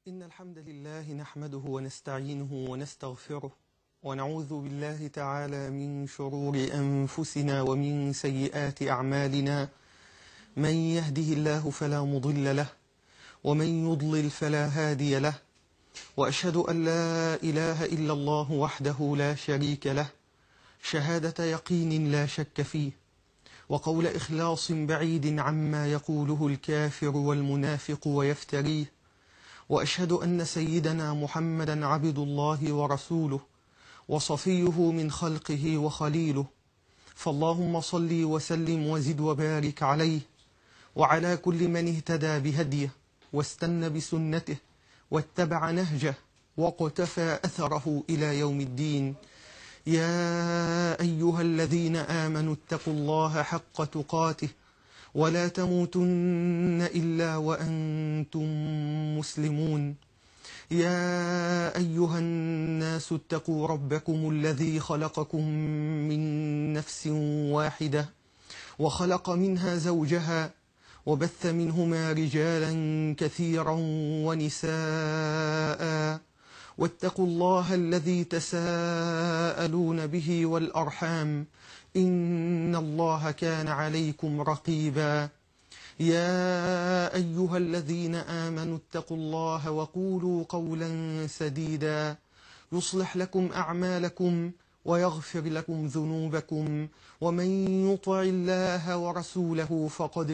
إن الحمد لله نحمده ونستعينه ونستغفره ونعوذ بالله تعالى من شرور أنفسنا ومن سيئات أعمالنا. من يهده الله فلا مضل له ومن يضلل فلا هادي له، وأشهد أن لا إله إلا الله وحده لا شريك له شهادة يقين لا شك فيه، وقول إخلاص بعيد عما يقوله الكافر والمنافق ويفتريه. وأشهد أن سيدنا محمدا عبد الله ورسوله وصفيه من خلقه وخليله، فاللهم صل وسلم وزد وبارك عليه وعلى كل من اهتدى بهديه واستنى بسنته واتبع نهجه واقتفى أثره إلى يوم الدين. يا أيها الذين آمنوا اتقوا الله حق تقاته ولا تموتن إلا وأنتم مسلمون. يا أيها الناس اتقوا ربكم الذي خلقكم من نفس واحدة وخلق منها زوجها وبث منهما رجالا كثيرا ونساء، واتقوا الله الذي تساءلون به والأرحام إن الله كان عليكم رقيبا. يا أيها الذين آمنوا اتقوا الله وقولوا قولا سديدا يصلح لكم أعمالكم ويغفر لكم ذنوبكم، ومن يطع الله ورسوله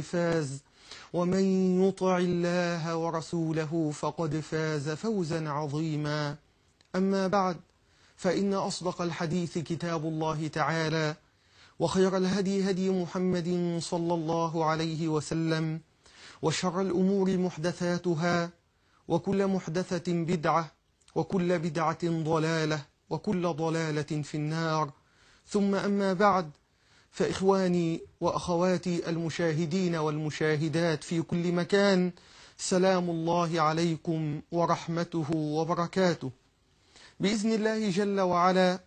فقد فاز فوزا عظيما. أما بعد، فإن أصدق الحديث كتاب الله تعالى، وخير الهدي هدي محمد صلى الله عليه وسلم، وشر الأمور محدثاتها، وكل محدثة بدعة، وكل بدعة ضلالة، وكل ضلالة في النار. ثم أما بعد، فإخواني وأخواتي المشاهدين والمشاهدات في كل مكان، سلام الله عليكم ورحمته وبركاته. بإذن الله جل وعلا،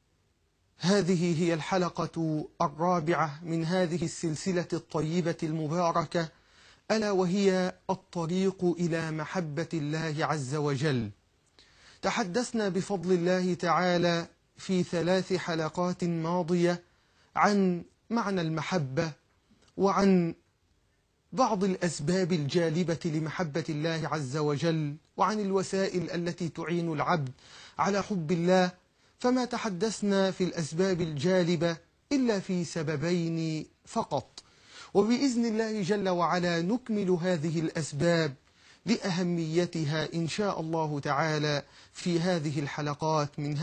هذه هي الحلقة الرابعة من هذه السلسلة الطيبة المباركة، ألا وهي الطريق إلى محبة الله عز وجل. تحدثنا بفضل الله تعالى في 3 حلقات ماضية عن معنى المحبة، وعن بعض الأسباب الجالبة لمحبة الله عز وجل، وعن الوسائل التي تعين العبد على حب الله. فما تحدثنا في الأسباب الجالبة إلا في سببين فقط، وبإذن الله جل وعلا نكمل هذه الأسباب لأهميتها إن شاء الله تعالى في هذه الحلقات من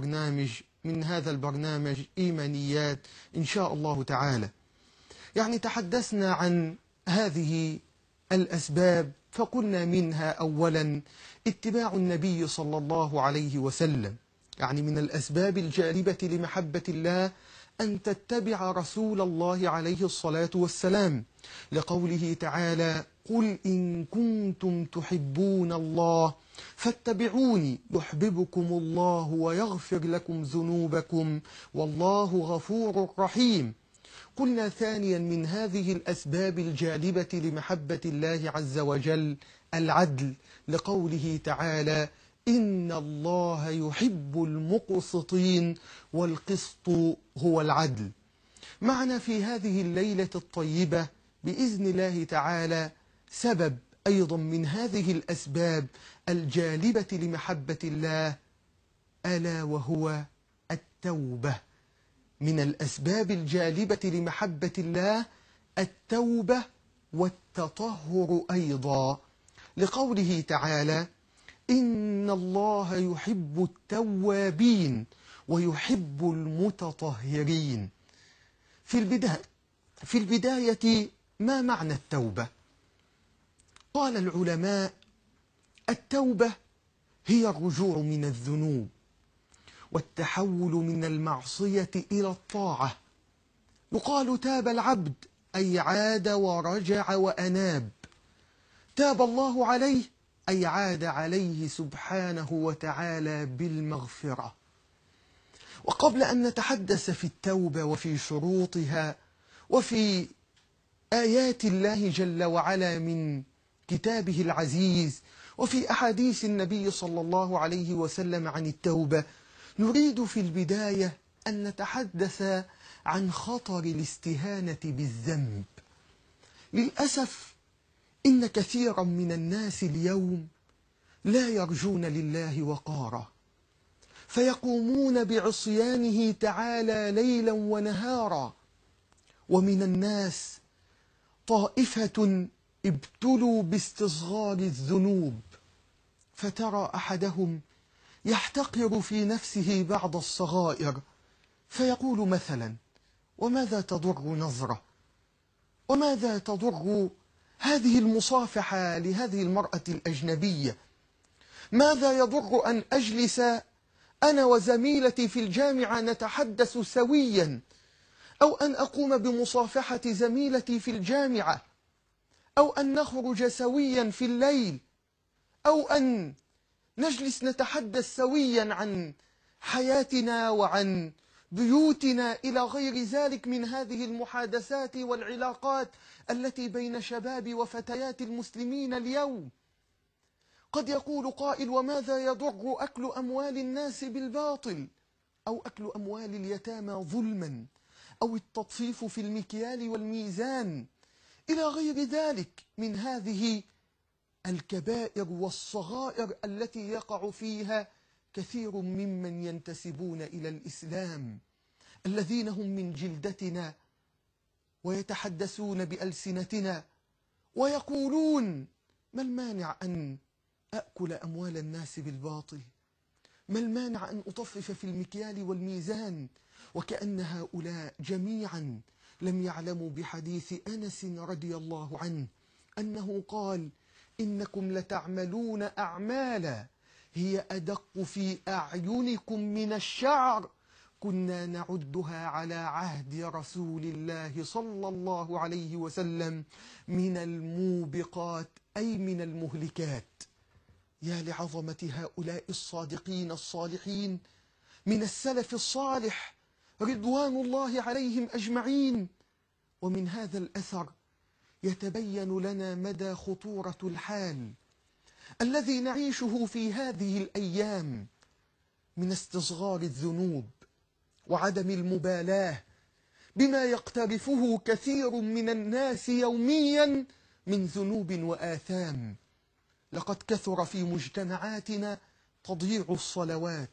هذا البرنامج إيمانيات إن شاء الله تعالى. يعني تحدثنا عن هذه الأسباب، فقلنا منها أولا اتباع النبي صلى الله عليه وسلم. يعني من الأسباب الجالبة لمحبة الله أن تتبع رسول الله عليه الصلاة والسلام، لقوله تعالى: قل إن كنتم تحبون الله فاتبعوني يحببكم الله ويغفر لكم ذنوبكم والله غفور رحيم. قلنا ثانيا من هذه الأسباب الجالبة لمحبة الله عز وجل العدل، لقوله تعالى: إن الله يحب المقسطين والقسط هو العدل. معنا في هذه الليلة الطيبة بإذن الله تعالى سبب أيضا من هذه الأسباب الجالبة لمحبة الله، ألا وهو التوبة. من الأسباب الجالبة لمحبة الله التوبة والتطهر أيضا، لقوله تعالى: إن الله يحب التوابين ويحب المتطهرين. في البداية ما معنى التوبة؟ قال العلماء: التوبة هي الرجوع من الذنوب والتحول من المعصية إلى الطاعة. يقال تاب العبد، أي عاد ورجع وأناب. تاب الله عليه، أي عاد عليه سبحانه وتعالى بالمغفرة. وقبل أن نتحدث في التوبة وفي شروطها وفي آيات الله جل وعلا من كتابه العزيز وفي أحاديث النبي صلى الله عليه وسلم عن التوبة، نريد في البداية أن نتحدث عن خطر الاستهانة بالذنب. للأسف إن كثيرا من الناس اليوم لا يرجون لله وقارا، فيقومون بعصيانه تعالى ليلا ونهارا. ومن الناس طائفة ابتلوا باستصغار الذنوب، فترى أحدهم يحتقر في نفسه بعض الصغائر، فيقول مثلا: وماذا تضر نظرة؟ وماذا تضر هذه المصافحة لهذه المرأة الأجنبية؟ ماذا يضر أن أجلس أنا وزميلتي في الجامعة نتحدث سويا، أو أن أقوم بمصافحة زميلتي في الجامعة، أو أن نخرج سويا في الليل، أو أن نجلس نتحدث سويا عن حياتنا وعن بيوتنا إلى غير ذلك من هذه المحادثات والعلاقات التي بين شباب وفتيات المسلمين اليوم. قد يقول قائل: وماذا يضر أكل أموال الناس بالباطل، أو أكل أموال اليتامى ظلما، أو التطفيف في المكيال والميزان، إلى غير ذلك من هذه الكبائر والصغائر التي يقع فيها كثير ممن ينتسبون إلى الإسلام، الذين هم من جلدتنا ويتحدثون بألسنتنا ويقولون: ما المانع أن أأكل أموال الناس بالباطل؟ ما المانع أن أطفف في المكيال والميزان؟ وكأن هؤلاء جميعا لم يعلموا بحديث أنس رضي الله عنه أنه قال: إنكم لتعملون أعمالا هي أدق في أعينكم من الشعر كنا نعدها على عهد رسول الله صلى الله عليه وسلم من الموبقات، أي من المهلكات. يا لعظمة هؤلاء الصادقين الصالحين من السلف الصالح رضوان الله عليهم أجمعين. ومن هذا الأثر يتبين لنا مدى خطورة الحال الذي نعيشه في هذه الأيام من استصغار الذنوب وعدم المبالاة بما يقترفه كثير من الناس يوميا من ذنوب وآثام. لقد كثر في مجتمعاتنا تضييع الصلوات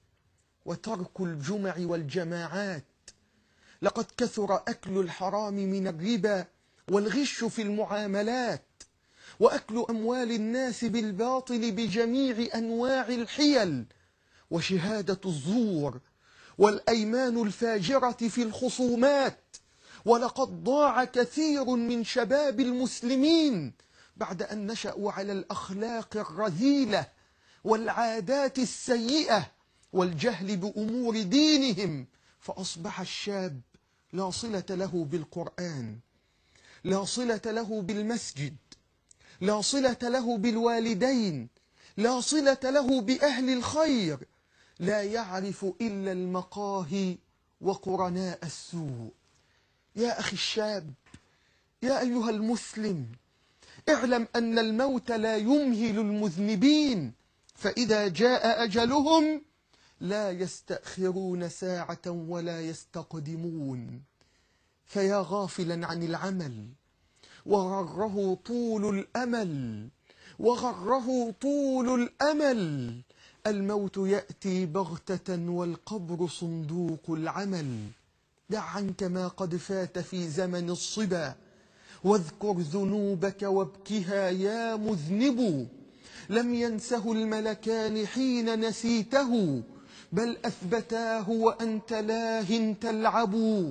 وترك الجمع والجماعات، لقد كثر أكل الحرام من الربا والغش في المعاملات، وأكل أموال الناس بالباطل بجميع أنواع الحيل، وشهادة الزور والأيمان الفاجرة في الخصومات. ولقد ضاع كثير من شباب المسلمين بعد أن نشأوا على الأخلاق الرذيلة والعادات السيئة والجهل بأمور دينهم، فأصبح الشاب لا صلة له بالقرآن، لا صلة له بالمسجد، لا صلة له بالوالدين، لا صلة له بأهل الخير، لا يعرف إلا المقاهي وقرناء السوء. يا أخي الشاب، يا أيها المسلم، اعلم أن الموت لا يمهل المذنبين، فإذا جاء أجلهم لا يستأخرون ساعة ولا يستقدمون. فيا غافلا عن العمل وغره طول الأمل، وغره طول الأمل، الموت يأتي بغتة والقبر صندوق العمل. دع عنك ما قد فات في زمن الصبا، واذكر ذنوبك وابكها يا مذنب. لم ينسه الملكان حين نسيته، بل أثبتاه وأنت لاهٍ تلعب.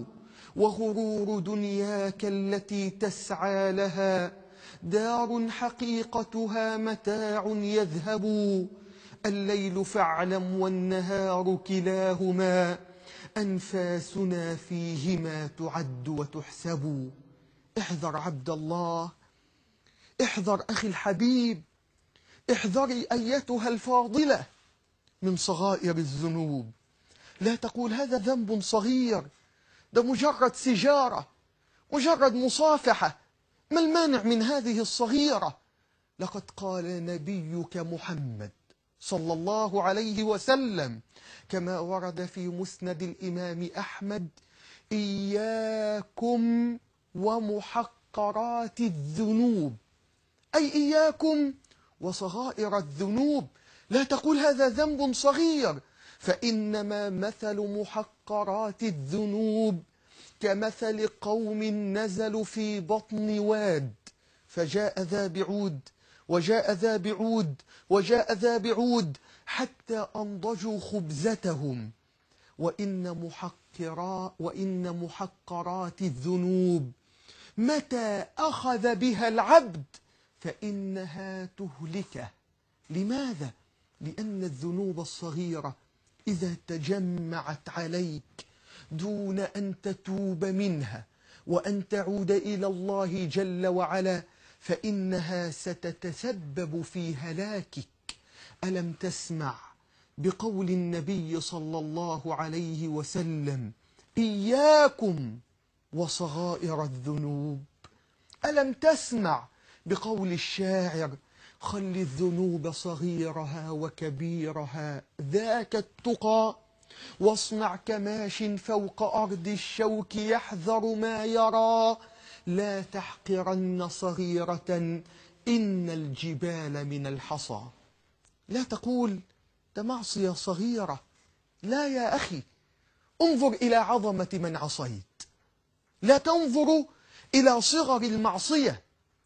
وغرور دنياك التي تسعى لها دار حقيقتها متاع يذهب. الليل فاعلم والنهار كلاهما أنفاسنا فيهما تعد وتحسب. احذر عبد الله، احذر أخي الحبيب، احذري أيتها الفاضلة من صغائر الذنوب. لا تقول هذا ذنب صغير، ده مجرد سجارة، مجرد مصافحة، ما المانع من هذه الصغيرة؟ لقد قال نبيك محمد صلى الله عليه وسلم كما ورد في مسند الإمام أحمد: إياكم ومحقرات الذنوب، أي إياكم وصغائر الذنوب. لا تقول هذا ذنب صغير، فإنما مثل محقرات الذنوب كمثل قوم نزلوا في بطن واد، فجاء ذا بعود وجاء ذا بعود وجاء ذا بعود حتى أنضجوا خبزتهم. وإن محقرات الذنوب متى أخذ بها العبد فإنها تهلكه. لماذا؟ لأن الذنوب الصغيرة إذا تجمعت عليك دون أن تتوب منها وأن تعود إلى الله جل وعلا فإنها ستتسبب في هلاكك. ألم تسمع بقول النبي صلى الله عليه وسلم: إياكم وصغائر الذنوب؟ ألم تسمع بقول الشاعر: خل الذنوب صغيرها وكبيرها ذاك التقى، واصنع كماش فوق أرض الشوك يحذر ما يرى، لا تحقرن صغيرة إن الجبال من الحصى. لا تقول ده معصية صغيرة، لا يا أخي، انظر إلى عظمة من عصيت. لا تنظر إلى صغر المعصية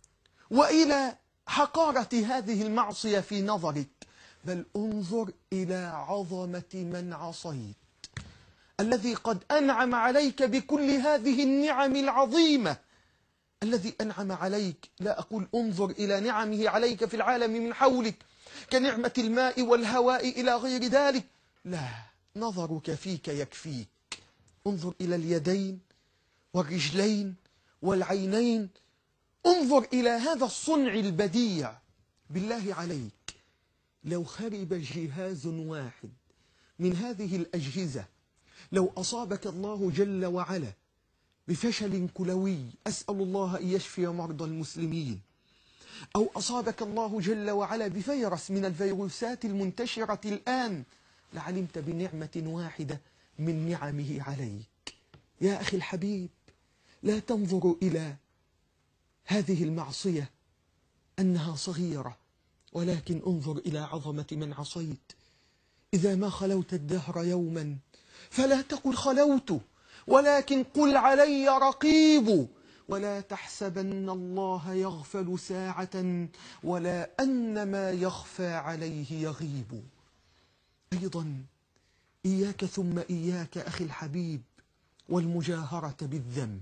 وإلى حقارة هذه المعصية في نظرك، بل انظر إلى عظمة من عصيت، الذي قد أنعم عليك بكل هذه النعم العظيمة، الذي أنعم عليك. لا أقول انظر إلى نعمه عليك في العالم من حولك كنعمة الماء والهواء إلى غير ذلك، لا، نظرك فيك يكفيك. انظر إلى اليدين والرجلين والعينين، انظر إلى هذا الصنع البديع. بالله عليك، لو خرب جهاز واحد من هذه الأجهزة، لو أصابك الله جل وعلا بفشل كلوي، أسأل الله أن يشفي مرضى المسلمين، أو أصابك الله جل وعلا بفيروس من الفيروسات المنتشرة الآن، لعلمت بنعمة واحدة من نعمه عليك. يا أخي الحبيب، لا تنظر إلى هذه المعصية أنها صغيرة، ولكن انظر إلى عظمة من عصيت. إذا ما خلوت الدهر يوما فلا تقل خلوت، ولكن قل علي رقيب، ولا تحسبن الله يغفل ساعة ولا أن ما يخفى عليه يغيب. أيضا إياك ثم إياك أخي الحبيب والمجاهرة بالذنب.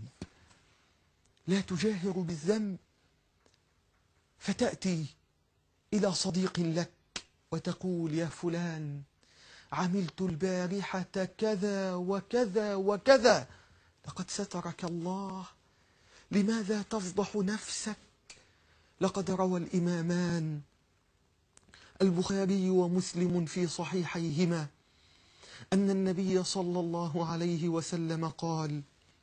لا تجاهر بالذنب فتأتي إلى صديق لك وتقول: يا فلان، عملت البارحة كذا وكذا وكذا، لقد سترك الله، لماذا تفضح نفسك؟ لقد روى الإمامان البخاري ومسلم في صحيحيهما أن النبي صلى الله عليه وسلم قال: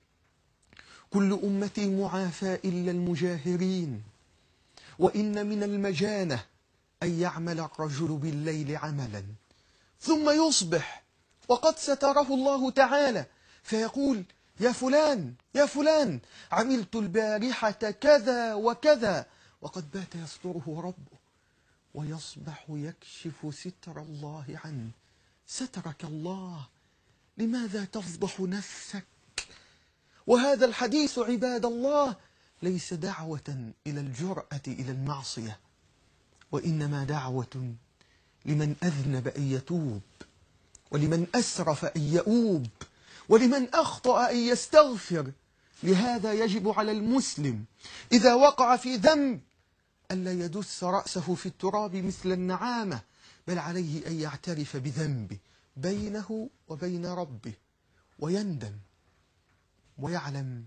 كل أمتي معافى إلا المجاهرين، وإن من المجانة أن يعمل الرجل بالليل عملا ثم يصبح وقد ستره الله تعالى فيقول: يا فلان يا فلان، عملت البارحة كذا وكذا، وقد بات يستره ربه، ويصبح يكشف ستر الله عنه. سترك الله، لماذا تفضح نفسك؟ وهذا الحديث عباد الله ليس دعوة إلى الجرأة إلى المعصية، وإنما دعوة لمن أذنب أن يتوب، ولمن أسرف أن يؤوب، ولمن أخطأ أن يستغفر. لهذا يجب على المسلم إذا وقع في ذنب ألا يدس رأسه في التراب مثل النعامة، بل عليه أن يعترف بذنبه بينه وبين ربه ويندم، وليعلم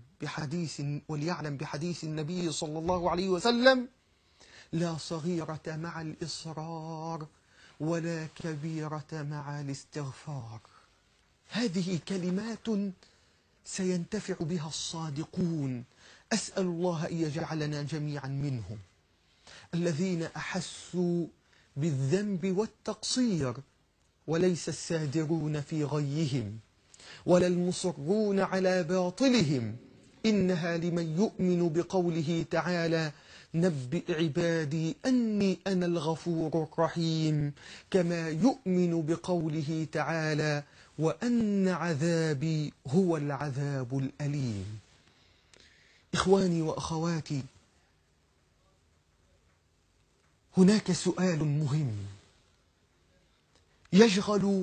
بحديث النبي صلى الله عليه وسلم: لا صغيرة مع الإصرار ولا كبيرة مع الاستغفار. هذه كلمات سينتفع بها الصادقون، أسأل الله أن يجعلنا جميعا منهم. الذين أحسوا بالذنب والتقصير، وليس السادرون في غيهم ولا المصرون على باطلهم، إنها لمن يؤمن بقوله تعالى: نبئ عبادي أني أنا الغفور الرحيم، كما يؤمن بقوله تعالى: وأن عذابي هو العذاب الأليم. إخواني وأخواتي، هناك سؤال مهم يشغل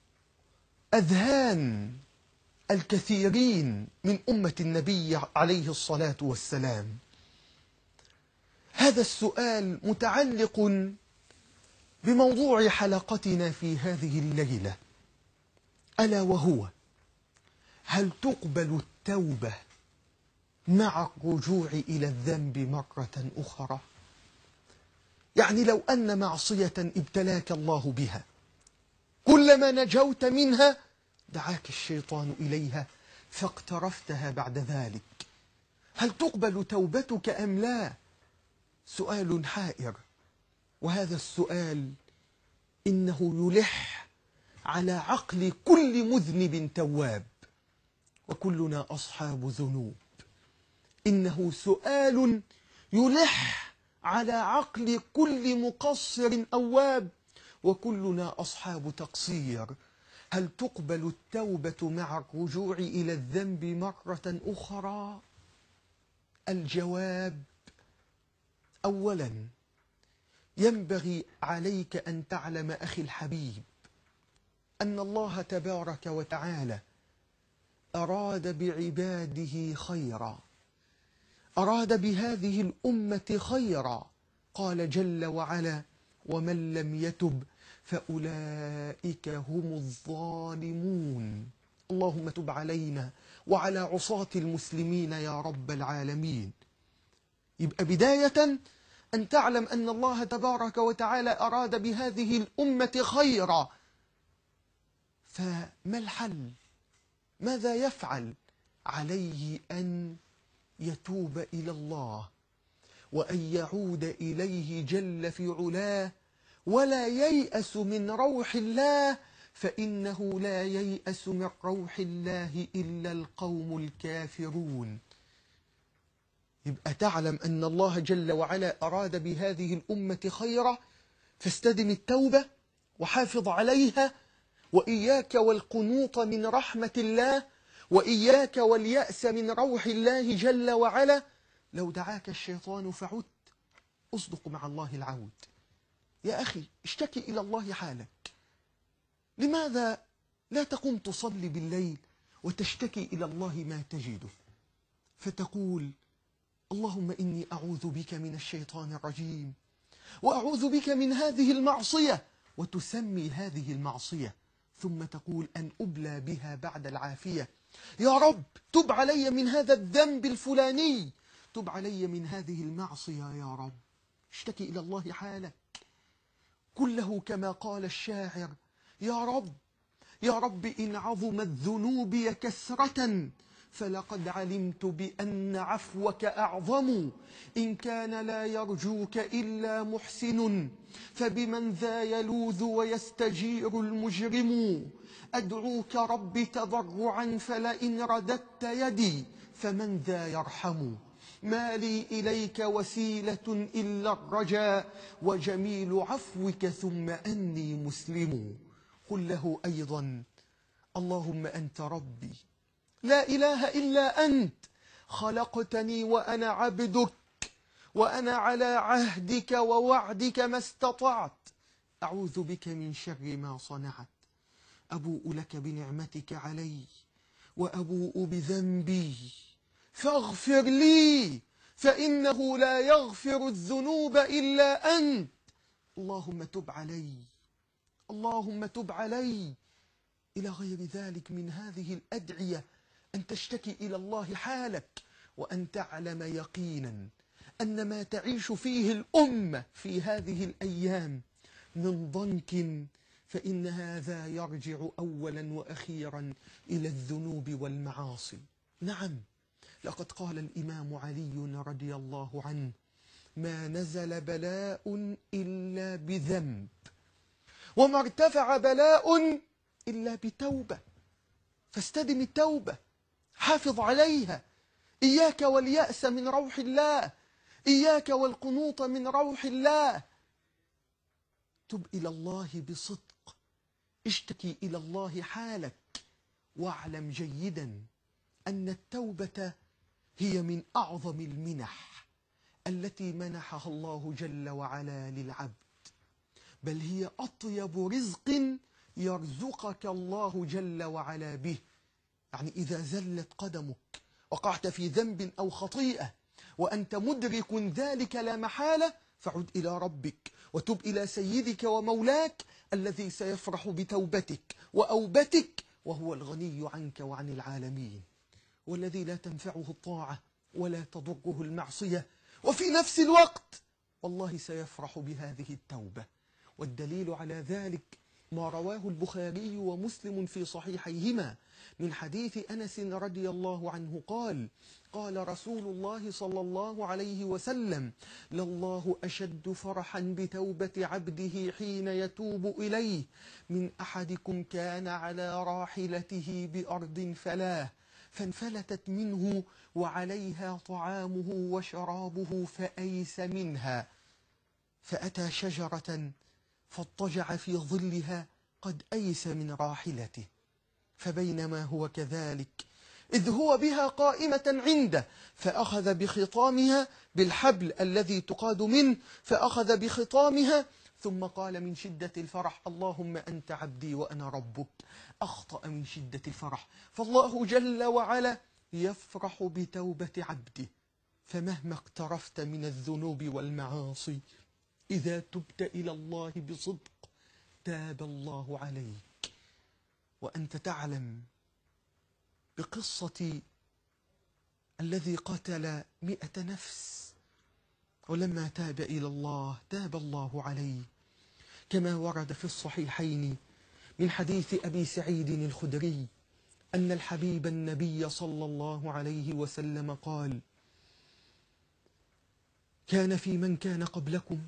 أذهان الكثيرين من أمة النبي عليه الصلاة والسلام. هذا السؤال متعلق بموضوع حلقتنا في هذه الليلة، ألا وهو: هل تقبل التوبة مع الرجوع إلى الذنب مرة أخرى؟ يعني لو أن معصية ابتلاك الله بها، كلما نجوت منها دعاك الشيطان إليها فاقترفتها بعد ذلك، هل تقبل توبتك أم لا؟ سؤال حائر، وهذا السؤال إنه يلح على عقل كل مذنب تواب، وكلنا أصحاب ذنوب. إنه سؤال يلح على عقل كل مقصر أواب، وكلنا أصحاب تقصير. هل تقبل التوبة مع الرجوع إلى الذنب مرة أخرى؟ الجواب: أولا، ينبغي عليك أن تعلم أخي الحبيب أن الله تبارك وتعالى أراد بعباده خيرا، أراد بهذه الأمة خيرا. قال جل وعلا: ومن لم يتب فأولئك هم الظالمون. اللهم تب علينا وعلى عصاة المسلمين يا رب العالمين. يبقى بداية أن تعلم أن الله تبارك وتعالى أراد بهذه الأمة خيرا، فما الحل؟ ماذا يفعل؟ عليه أن يتوب إلى الله وأن يعود إليه جل في علاه، ولا ييأس من روح الله، فإنه لا ييأس من روح الله إلا القوم الكافرون. يبقى تعلم أن الله جل وعلا أراد بهذه الأمة خيرا، فاستدم التوبة وحافظ عليها، وإياك والقنوط من رحمة الله، وإياك واليأس من روح الله جل وعلا. لو دعاك الشيطان فعدت، أصدق مع الله العود. يا أخي، اشتكي إلى الله حالك. لماذا لا تقوم تصلي بالليل وتشتكي إلى الله ما تجده، فتقول: اللهم إني أعوذ بك من الشيطان الرجيم، وأعوذ بك من هذه المعصية، وتسمي هذه المعصية، ثم تقول: أن أبلى بها بعد العافية. يا رب تب علي من هذا الذنب الفلاني، تب علي من هذه المعصية يا رب. اشتكي إلى الله حالك كله، كما قال الشاعر: يا رب يا رب إن عظمت ذنوبي كثرة، فلقد علمت بأن عفوك أعظم. إن كان لا يرجوك إلا محسن، فبمن ذا يلوذ ويستجير المجرم. أدعوك رب تضرعا، فلئن رددت يدي فمن ذا يرحم. ما لي إليك وسيلة إلا الرجاء، وجميل عفوك ثم أني مسلم. قل له أيضا: اللهم أنت ربي لا إله إلا أنت، خلقتني وأنا عبدك، وأنا على عهدك ووعدك ما استطعت، أعوذ بك من شر ما صنعت، أبوء لك بنعمتك علي وأبوء بذنبي فاغفر لي، فإنه لا يغفر الذنوب إلا أنت. اللهم تب علي، اللهم تب علي. إلى غير ذلك من هذه الأدعية، أن تشتكي إلى الله حالك، وأن تعلم يقينا أن ما تعيش فيه الأمة في هذه الأيام من ضنك، فإن هذا يرجع أولا وأخيرا إلى الذنوب والمعاصي. نعم، لقد قال الإمام علي رضي الله عنه: ما نزل بلاء إلا بذنب، وما ارتفع بلاء إلا بتوبة. فاستدم التوبة، حافظ عليها. إياك واليأس من روح الله، إياك والقنوط من روح الله. تب إلى الله بصدق، اشتكي إلى الله حالك، واعلم جيدا أن التوبة هي من أعظم المنح التي منحها الله جل وعلا للعبد، بل هي أطيب رزق يرزقك الله جل وعلا به. يعني إذا زلت قدمك، وقعت في ذنب أو خطيئة وأنت مدرك ذلك لا محالة، فعد إلى ربك وتب إلى سيدك ومولاك الذي سيفرح بتوبتك وأوبتك، وهو الغني عنك وعن العالمين، والذي لا تنفعه الطاعة ولا تضره المعصية، وفي نفس الوقت والله سيفرح بهذه التوبة. والدليل على ذلك ما رواه البخاري ومسلم في صحيحيهما من حديث أنس رضي الله عنه قال: قال رسول الله صلى الله عليه وسلم: لله أشد فرحا بتوبة عبده حين يتوب إليه من أحدكم كان على راحلته بأرض فلاه فانفلتت منه وعليها طعامه وشرابه فأيس منها، فأتى شجرة فاضطجع في ظلها قد أيس من راحلته، فبينما هو كذلك إذ هو بها قائمة عنده فأخذ بخطامها بالحبل الذي تقاد منه، فأخذ بخطامها ثم قال من شدة الفرح: اللهم أنت عبدي وأنا ربك. أخطأ من شدة الفرح، فالله جل وعلا يفرح بتوبة عبده. فمهما اقترفت من الذنوب والمعاصي، إذا تبت إلى الله بصدق تاب الله عليك. وأنت تعلم بقصة الذي قتل 100 نفس، ولما تاب إلى الله تاب الله عليه، كما ورد في الصحيحين من حديث أبي سعيد الخدري أن الحبيب النبي صلى الله عليه وسلم قال: كان في من كان قبلكم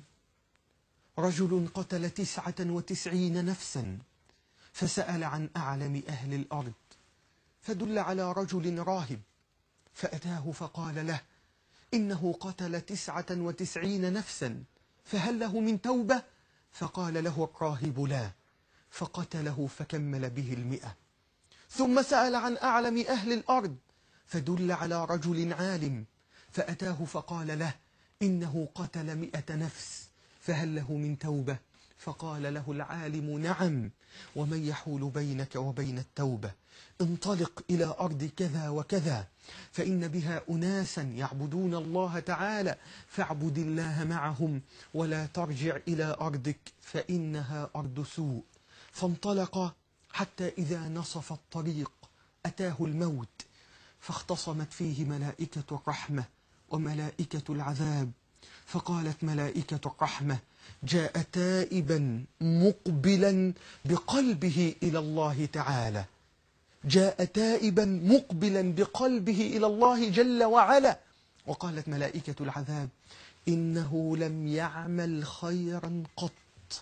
رجل قتل 99 نفسا، فسأل عن أعلم أهل الأرض، فدل على رجل راهب، فأتاه فقال له: إنه قتل 99 نفسا، فهل له من توبة؟ فقال له الراهب: لا، فقتله فكمل به 100. ثم سأل عن أعلم أهل الأرض، فدل على رجل عالم، فأتاه فقال له: إنه قتل 100 نفس، فهل له من توبة؟ فقال له العالم: نعم، ومن يحول بينك وبين التوبة؟ انطلق إلى أرض كذا وكذا، فإن بها أناسا يعبدون الله تعالى، فاعبد الله معهم، ولا ترجع إلى أرضك فإنها أرض سوء. فانطلق حتى إذا نصف الطريق أتاه الموت، فاختصمت فيه ملائكة الرحمة وملائكة العذاب، فقالت ملائكة الرحمة: جاء تائبا مقبلا بقلبه إلى الله تعالى، جاء تائبا مقبلا بقلبه إلى الله جل وعلا. وقالت ملائكة العذاب: إنه لم يعمل خيرا قط.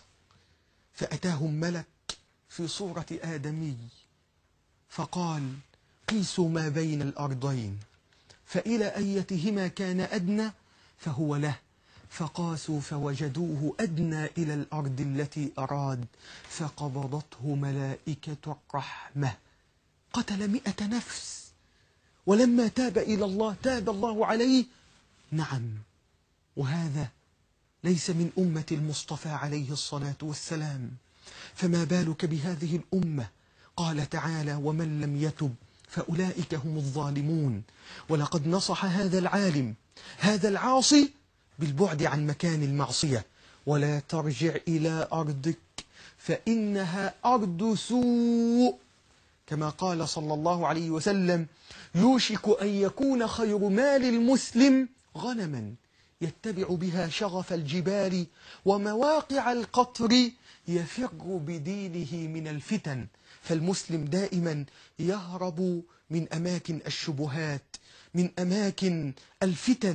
فأتاهم ملك في صورة آدمي فقال: قيسوا ما بين الأرضين، فإلى أيتهما كان أدنى فهو له، فقاسوا فوجدوه أدنى إلى الأرض التي أراد، فقبضته ملائكة الرحمة. قتل 100 نفس، ولما تاب إلى الله تاب الله عليه. نعم، وهذا ليس من أمة المصطفى عليه الصلاة والسلام، فما بالك بهذه الأمة؟ قال تعالى: ومن لم يتب فأولئك هم الظالمون. ولقد نصح هذا العالم هذا العاصي بالبعد عن مكان المعصية: ولا ترجع إلى أرضك فإنها أرض سوء، كما قال صلى الله عليه وسلم: يوشك أن يكون خير مال المسلم غنما يتبع بها شغف الجبال ومواقع القطر يفر بدينه من الفتن. فالمسلم دائما يهرب من أماكن الشبهات، من أماكن الفتن،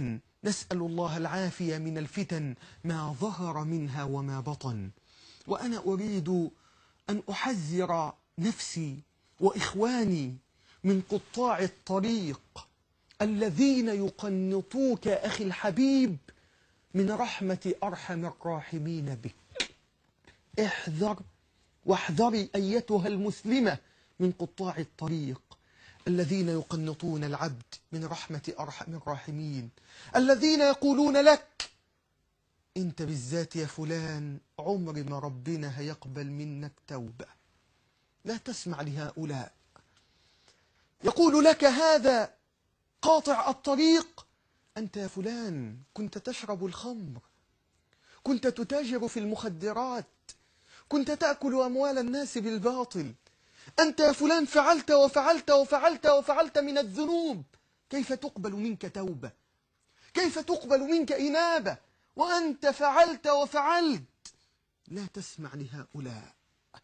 نسأل الله العافية من الفتن ما ظهر منها وما بطن. وأنا أريد أن أحذر نفسي وإخواني من قطاع الطريق الذين يقنطوك أخي الحبيب من رحمة أرحم الراحمين بك. احذر واحذري أيتها المسلمة من قطاع الطريق الذين يقنطون العبد من رحمة أرحم الراحمين، الذين يقولون لك أنت بالذات يا فلان عمر ما ربنا هيقبل منك توبة. لا تسمع لهؤلاء. يقول لك هذا قاطع الطريق: أنت يا فلان كنت تشرب الخمر، كنت تتاجر في المخدرات، كنت تأكل أموال الناس بالباطل، أنت يا فلان فعلت وفعلت وفعلت وفعلت من الذنوب، كيف تقبل منك توبة؟ كيف تقبل منك إنابة وأنت فعلت وفعلت؟ لا تسمع لهؤلاء.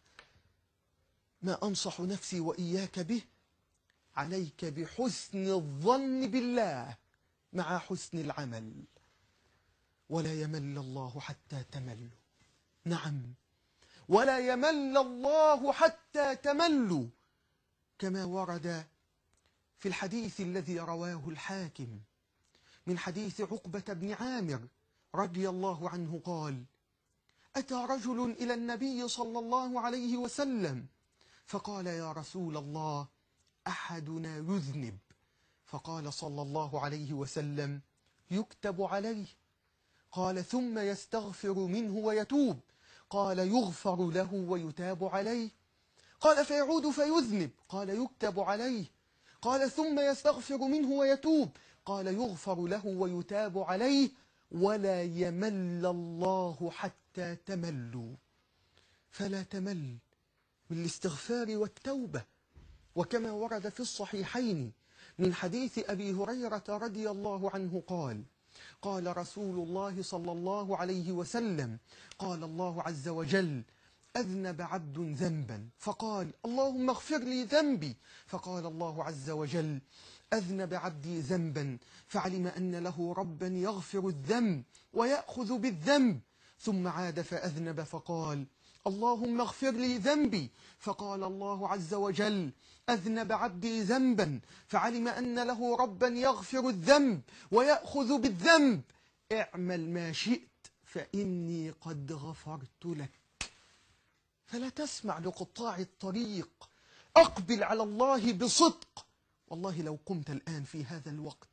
ما أنصح نفسي وإياك به: عليك بحسن الظن بالله مع حسن العمل. ولا يمل الله حتى تملوا. نعم، ولا يمل الله حتى تملوا، كما ورد في الحديث الذي رواه الحاكم من حديث عقبة بن عامر رضي الله عنه قال: أتى رجل إلى النبي صلى الله عليه وسلم فقال: يا رسول الله، أحدنا يذنب. فقال صلى الله عليه وسلم: يكتب عليه. قال: ثم يستغفر منه ويتوب. قال: يغفر له ويتاب عليه. قال: فيعود فيذنب. قال: يكتب عليه. قال: ثم يستغفر منه ويتوب. قال: يغفر له ويتاب عليه. ولا يمل الله حتى تملوا. فلا تمل من الاستغفار والتوبة. وكما ورد في الصحيحين من حديث أبي هريرة رضي الله عنه قال: قال رسول الله صلى الله عليه وسلم: قال الله عز وجل: أذنب عبد ذنبا فقال: اللهم اغفر لي ذنبي. فقال الله عز وجل: أذنب عبدي ذنبا فعلم أن له ربا يغفر الذنب ويأخذ بالذنب، ثم عاد فأذنب فقال: اللهم اغفر لي ذنبي. فقال الله عز وجل: أذنب عبدي ذنبا فعلم أن له ربا يغفر الذنب ويأخذ بالذنب، اعمل ما شئت فإني قد غفرت لك. فلا تسمع لقطاع الطريق، أقبل على الله بصدق. والله لو قمت الآن في هذا الوقت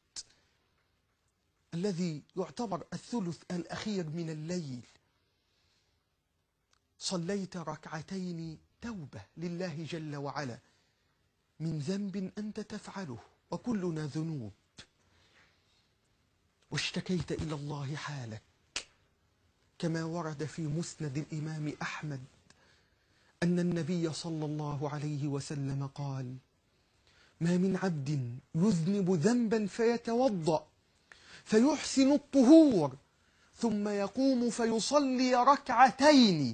الذي يعتبر الثلث الأخير من الليل صليت ركعتين توبة لله جل وعلا من ذنب أنت تفعله، وكلنا ذنوب، واشتكيت إلى الله حالك، كما ورد في مسند الإمام أحمد أن النبي صلى الله عليه وسلم قال: ما من عبد يذنب ذنبا فيتوضأ فيحسن الطهور ثم يقوم فيصلي ركعتين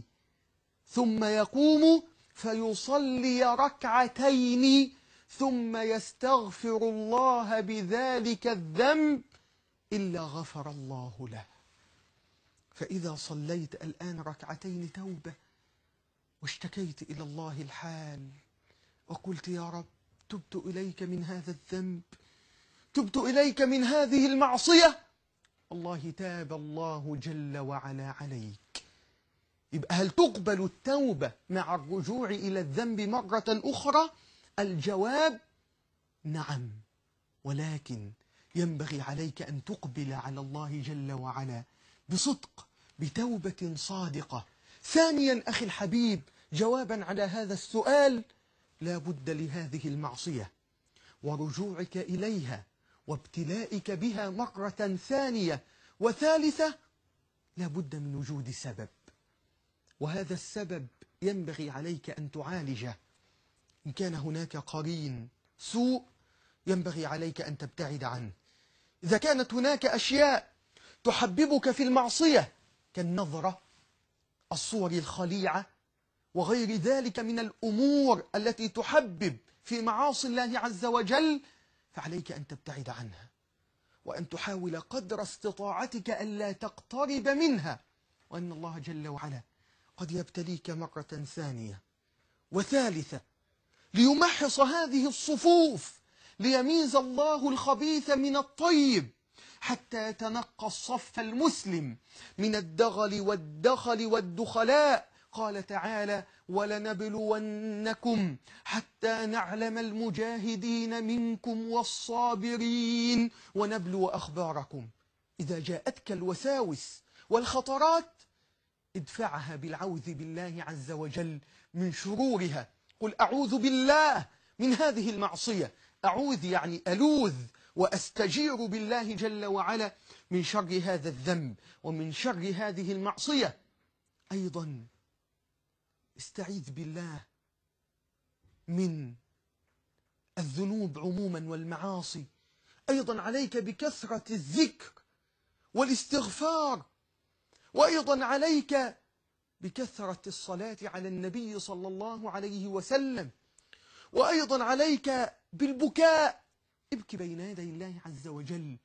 ثم يستغفر الله بذلك الذنب إلا غفر الله له. فإذا صليت الآن ركعتين توبة واشتكيت إلى الله الحال وقلت: يا رب، تبت إليك من هذا الذنب، تبت إليك من هذه المعصية، والله تاب الله جل وعلا عليك. يبقى هل تقبل التوبة مع الرجوع إلى الذنب مرة أخرى؟ الجواب نعم، ولكن ينبغي عليك أن تقبل على الله جل وعلا بصدق، بتوبة صادقة. ثانيا أخي الحبيب، جوابا على هذا السؤال: لا بد لهذه المعصية ورجوعك إليها وابتلائك بها مرة ثانية وثالثة، لا بد من وجود سبب، وهذا السبب ينبغي عليك أن تعالجه. إن كان هناك قرين سوء ينبغي عليك أن تبتعد عنه. إذا كانت هناك أشياء تحببك في المعصية كالنظرة، الصور الخليعة، وغير ذلك من الأمور التي تحبب في معاصي الله عز وجل، فعليك أن تبتعد عنها. وأن تحاول قدر استطاعتك ألا تقترب منها، وأن الله جل وعلا قد يبتليك مرة ثانية وثالثة ليمحص هذه الصفوف، ليميز الله الخبيث من الطيب، حتى يتنقى الصف المسلم من الدغل والدخل والدخلاء. قال تعالى: ولنبلونكم حتى نعلم المجاهدين منكم والصابرين ونبلو أخباركم. إذا جاءتك الوساوس والخطرات ادفعها بالعوذ بالله عز وجل من شرورها. قل أعوذ بالله من هذه المعصية. أعوذ يعني ألوذ وأستجير بالله جل وعلا من شر هذا الذنب ومن شر هذه المعصية. أيضا استعيذ بالله من الذنوب عموما والمعاصي. أيضا عليك بكثرة الذكر والاستغفار، وأيضا عليك بكثرة الصلاة على النبي صلى الله عليه وسلم، وأيضا عليك بالبكاء. ابكي بين يدي الله عز وجل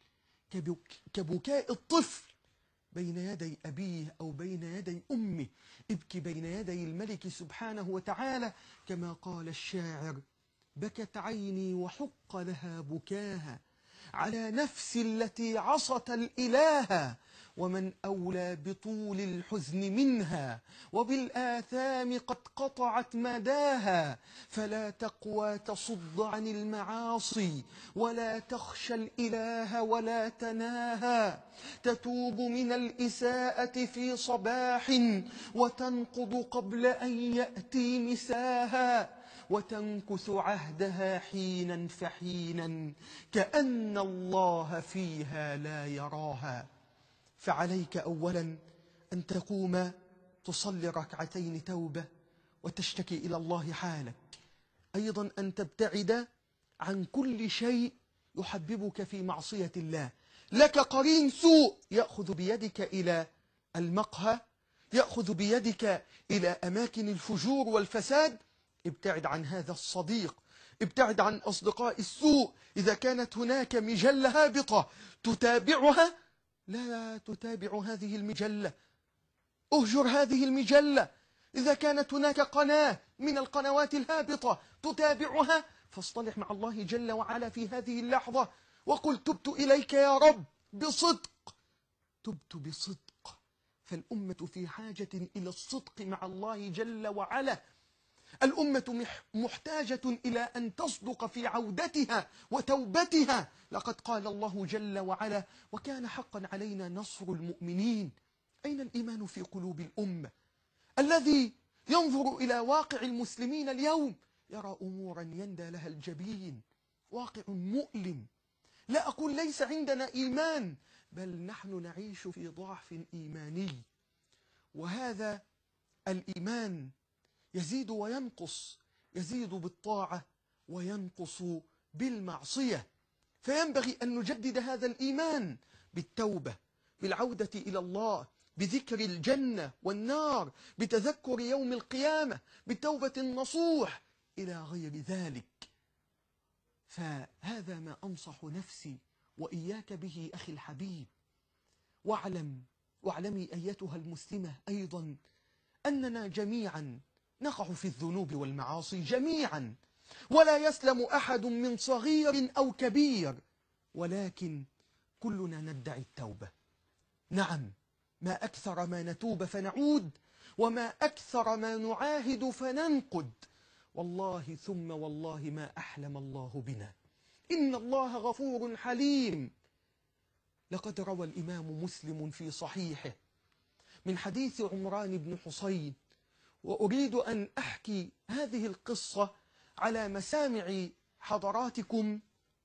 كبكاء الطفل بين يدي أبيه أو بين يدي أمه. ابكي بين يدي الملك سبحانه وتعالى، كما قال الشاعر: بكت عيني وحق لها بكاها على نفسي التي عصت الإله، ومن أولى بطول الحزن منها وبالآثام قد قطعت مداها. فلا تقوى تصد عن المعاصي ولا تخشى الإله ولا تناهى. تتوب من الإساءة في صباح وتنقض قبل أن يأتي مساها، وتنكث عهدها حينا فحينا كأن الله فيها لا يراها. فعليك أولا أن تقوم تصلي ركعتين توبة وتشتكي إلى الله حالك. أيضا أن تبتعد عن كل شيء يحببك في معصية الله. لك قرين سوء يأخذ بيدك إلى المقهى، يأخذ بيدك إلى أماكن الفجور والفساد. ابتعد عن هذا الصديق، ابتعد عن أصدقاء السوء. إذا كانت هناك مجلة هابطة تتابعها، لا تتابع هذه المجلة، اهجر هذه المجلة. إذا كانت هناك قناة من القنوات الهابطة تتابعها، فاصطلح مع الله جل وعلا في هذه اللحظة وقل: تبت إليك يا رب بصدق. تبت بصدق. فالأمة في حاجة إلى الصدق مع الله جل وعلا. الأمة محتاجة إلى أن تصدق في عودتها وتوبتها. لقد قال الله جل وعلا: وكان حقا علينا نصر المؤمنين. أين الإيمان في قلوب الأمة؟ الذي ينظر إلى واقع المسلمين اليوم يرى أمورا يندى لها الجبين، واقع مؤلم. لا أقول ليس عندنا إيمان، بل نحن نعيش في ضعف إيماني، وهذا الإيمان يزيد وينقص، يزيد بالطاعة وينقص بالمعصية. فينبغي أن نجدد هذا الإيمان بالتوبة، بالعودة إلى الله، بذكر الجنة والنار، بتذكر يوم القيامة، بتوبة نصوح إلى غير ذلك. فهذا ما أنصح نفسي وإياك به أخي الحبيب. واعلمي أيتها المسلمة أيضا أننا جميعا نقع في الذنوب والمعاصي جميعا، ولا يسلم أحد من صغير أو كبير، ولكن كلنا ندعي التوبة. نعم، ما أكثر ما نتوب فنعود، وما أكثر ما نعاهد فننقد. والله ثم والله ما أحلم الله بنا. إن الله غفور حليم. لقد روى الإمام مسلم في صحيحه من حديث عمران بن حصين، وأريد أن أحكي هذه القصة على مسامع حضراتكم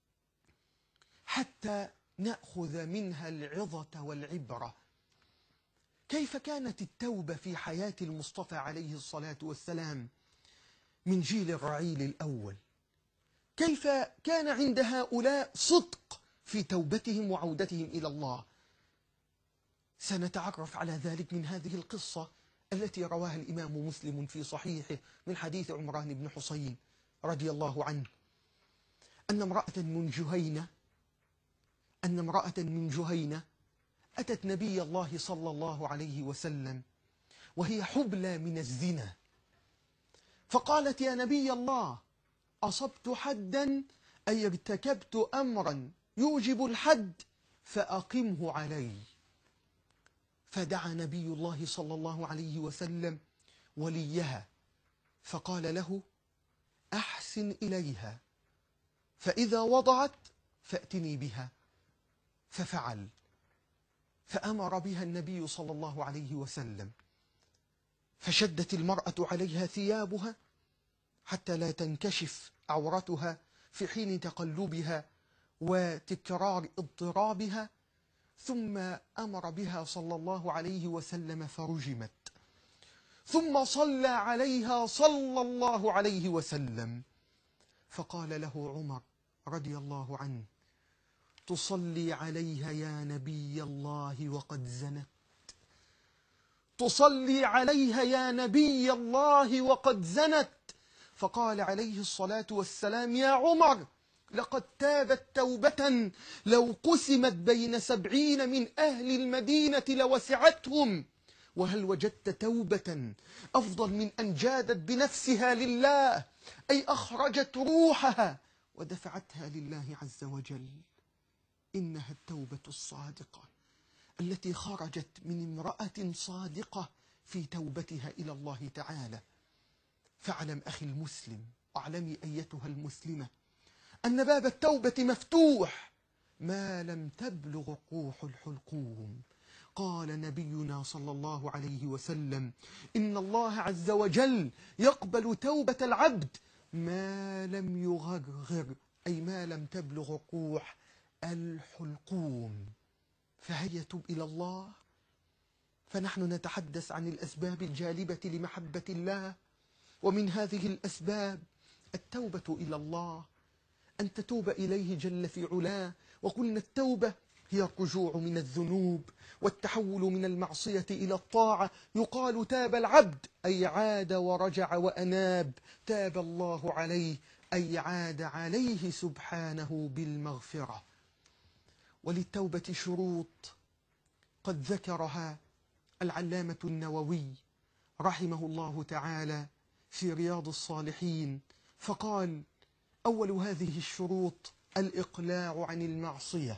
حتى نأخذ منها العظة والعبرة. كيف كانت التوبة في حياة المصطفى عليه الصلاة والسلام من جيل الرعيل الأول؟ كيف كان عند هؤلاء صدق في توبتهم وعودتهم إلى الله؟ سنتعرف على ذلك من هذه القصة التي رواها الإمام مسلم في صحيحه من حديث عمران بن حصين رضي الله عنه، أن امرأة من جهينة أن امرأة من جهينة أتت نبي الله صلى الله عليه وسلم وهي حبلى من الزنا، فقالت: يا نبي الله، أصبت حدا أي ارتكبت أمرا يوجب الحد فأقمه علي. فدعا نبي الله صلى الله عليه وسلم وليها فقال له: أحسن إليها، فإذا وضعت فأتني بها. ففعل، فأمر بها النبي صلى الله عليه وسلم، فشدت المرأة عليها ثيابها حتى لا تنكشف عورتها في حين تقلبها وتكرار اضطرابها، ثم أمر بها صلى الله عليه وسلم فرجمت، ثم صلى عليها صلى الله عليه وسلم، فقال له عمر رضي الله عنه: تصلي عليها يا نبي الله وقد زنت، تصلي عليها يا نبي الله وقد زنت. فقال عليه الصلاة والسلام: يا عمر، لقد تابت توبة لو قسمت بين 70 من أهل المدينة لوسعتهم، وهل وجدت توبة أفضل من أن جادت بنفسها لله، أي أخرجت روحها ودفعتها لله عز وجل؟ إنها التوبة الصادقة التي خرجت من امرأة صادقة في توبتها إلى الله تعالى. فاعلم أخي المسلم، واعلمي أيتها المسلمة، أن باب التوبة مفتوح ما لم تبلغ قوح الحلقوم. قال نبينا صلى الله عليه وسلم: إن الله عز وجل يقبل توبة العبد ما لم يغرغر، أي ما لم تبلغ قوح الحلقوم. فهيا تب إلى الله. فنحن نتحدث عن الأسباب الجالبة لمحبة الله، ومن هذه الأسباب التوبة إلى الله، أن تتوب إليه جل في علاه. وقلنا التوبة هي الرجوع من الذنوب والتحول من المعصية إلى الطاعة. يقال تاب العبد أي عاد ورجع وأناب، تاب الله عليه أي عاد عليه سبحانه بالمغفرة. وللتوبة شروط قد ذكرها العلامة النووي رحمه الله تعالى في رياض الصالحين، فقال: أول هذه الشروط الإقلاع عن المعصية،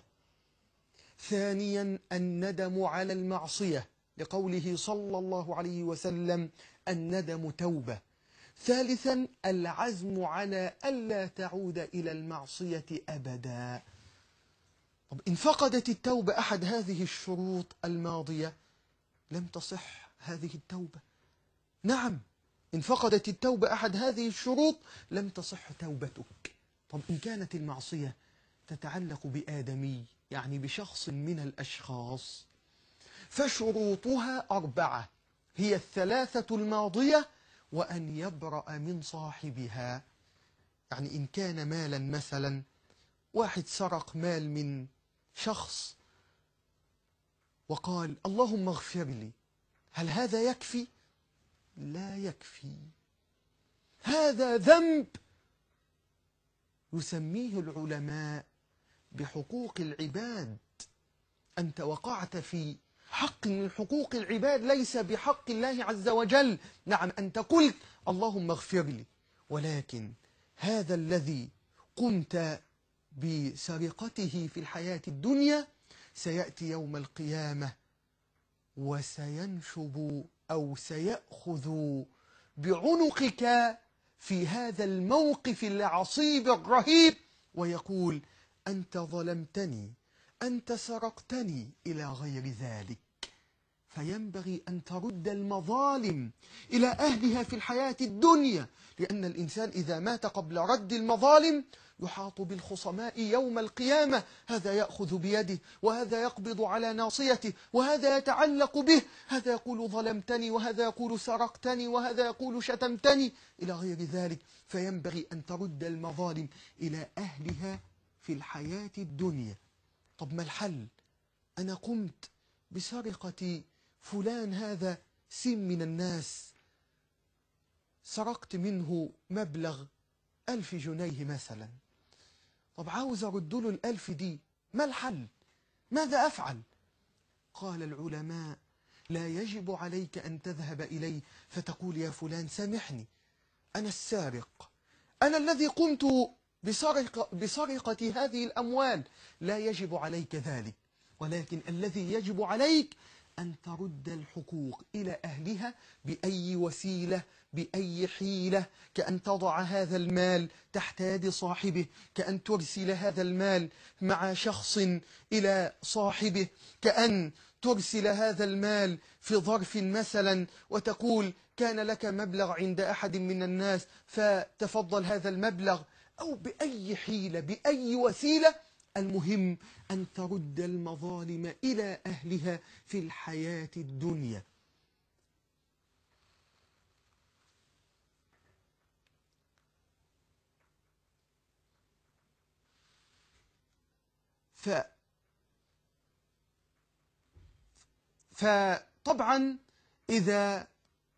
ثانيا الندم على المعصية لقوله صلى الله عليه وسلم: الندم توبة، ثالثا العزم على ألا تعود إلى المعصية أبدا. طب إن فقدت التوبة أحد هذه الشروط الماضية لم تصح هذه التوبة. نعم، إن فقدت التوبة أحد هذه الشروط لم تصح توبتك. طب إن كانت المعصية تتعلق بآدمي، يعني بشخص من الأشخاص، فشروطها 4، هي الثلاثة الماضية وأن يبرأ من صاحبها. يعني إن كان مالا، مثلا واحد سرق مال من شخص وقال: اللهم اغفر لي، هل هذا يكفي؟ لا يكفي. هذا ذنب يسميه العلماء بحقوق العباد. أنت وقعت في حق من حقوق العباد ليس بحق الله عز وجل. نعم، أنت قلت: اللهم اغفر لي، ولكن هذا الذي قمت بسرقته في الحياة الدنيا سيأتي يوم القيامة وسينشب أو سيأخذ بعنقك في هذا الموقف العصيب الرهيب ويقول: أنت ظلمتني، أنت سرقتني، إلى غير ذلك. فينبغي أن ترد المظالم إلى أهلها في الحياة الدنيا، لأن الإنسان إذا مات قبل رد المظالم يحاط بالخصماء يوم القيامة، هذا يأخذ بيده، وهذا يقبض على ناصيته، وهذا يتعلق به، هذا يقول ظلمتني، وهذا يقول سرقتني، وهذا يقول شتمتني، إلى غير ذلك. فينبغي أن ترد المظالم إلى أهلها في الحياة الدنيا. طب ما الحل؟ أنا قمت بسرقة فلان، هذا سين من الناس، سرقت منه مبلغ 1000 جنيه مثلا. طب عاوز أرد له 1000 دي، ما الحل؟ ماذا أفعل؟ قال العلماء: لا يجب عليك أن تذهب إليه فتقول: يا فلان سامحني، أنا السارق، أنا الذي قمت بسرقة هذه الأموال. لا يجب عليك ذلك، ولكن الذي يجب عليك أن ترد الحقوق إلى أهلها بأي وسيلة، بأي حيلة، كأن تضع هذا المال تحت يد صاحبه، كأن ترسل هذا المال مع شخص إلى صاحبه، كأن ترسل هذا المال في ظرف مثلا وتقول: كان لك مبلغ عند أحد من الناس فتفضل هذا المبلغ، أو بأي حيلة، بأي وسيلة. المهم أن ترد المظالم إلى أهلها في الحياة الدنيا. فطبعا إذا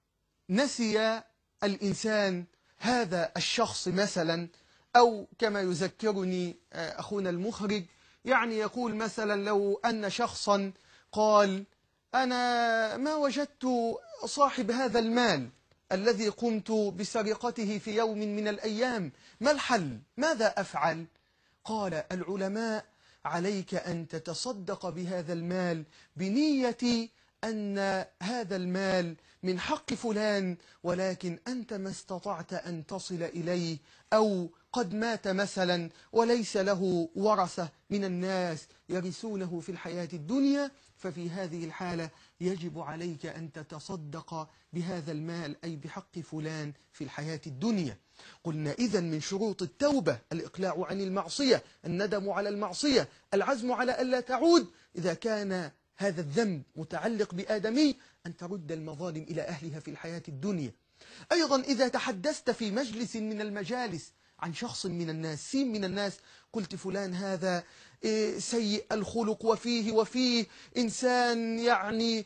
نسي الإنسان هذا الشخص مثلا، أو كما يذكرني أخونا المخرج، يعني يقول مثلا لو أن شخصا قال: أنا ما وجدت صاحب هذا المال الذي قمت بسرقته في يوم من الأيام، ما الحل؟ ماذا أفعل؟ قال العلماء: عليك أن تتصدق بهذا المال بنية أن هذا المال من حق فلان، ولكن أنت ما استطعت أن تصل إليه، أو قد مات مثلا وليس له ورثة من الناس يرثونه في الحياة الدنيا، ففي هذه الحالة يجب عليك أن تتصدق بهذا المال، أي بحق فلان في الحياة الدنيا. قلنا إذن من شروط التوبة الإقلاع عن المعصية، الندم على المعصية، العزم على ألا تعود. إذا كان هذا الذنب متعلق بآدمي، أن ترد المظالم إلى أهلها في الحياة الدنيا. أيضا إذا تحدثت في مجلس من المجالس عن شخص من الناس، سين من الناس، قلت: فلان هذا سيء الخلق، وفيه إنسان يعني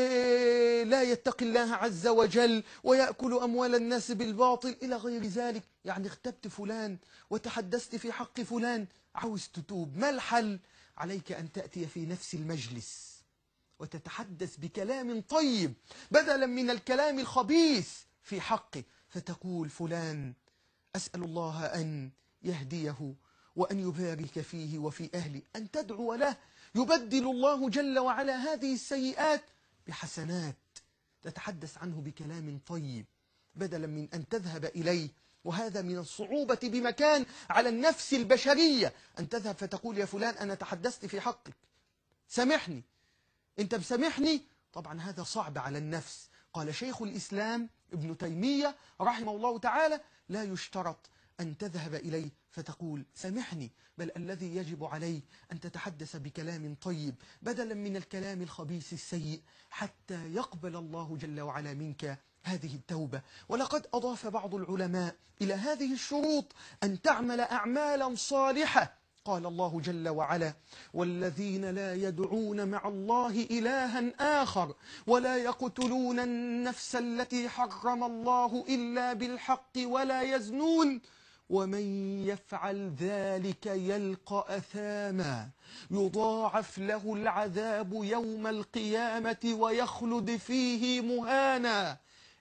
لا يتقي الله عز وجل ويأكل أموال الناس بالباطل إلى غير ذلك، يعني اغتبت فلان وتحدثت في حق فلان، عاوز تتوب، ما الحل؟ عليك أن تأتي في نفس المجلس وتتحدث بكلام طيب بدلا من الكلام الخبيث في حقه، فتقول: فلان أسأل الله أن يهديه وأن يبارك فيه وفي أهله، أن تدعو له، يبدل الله جل وعلا هذه السيئات بحسنات. تتحدث عنه بكلام طيب بدلا من أن تذهب إليه، وهذا من الصعوبة بمكان على النفس البشرية، أن تذهب فتقول: يا فلان أنا تحدثت في حقك، سامحني، أنت بسامحني؟ طبعا هذا صعب على النفس. قال شيخ الإسلام ابن تيمية رحمه الله تعالى: لا يشترط أن تذهب إليه فتقول سامحني، بل الذي يجب عليه أن تتحدث بكلام طيب بدلا من الكلام الخبيث السيء، حتى يقبل الله جل وعلا منك هذه التوبة. ولقد أضاف بعض العلماء إلى هذه الشروط أن تعمل أعمالا صالحة. قال الله جل وعلا: والذين لا يدعون مع الله إلها آخر ولا يقتلون النفس التي حرم الله إلا بالحق ولا يزنون ومن يفعل ذلك يلقى أثاما يضاعف له العذاب يوم القيامة ويخلد فيه مهانا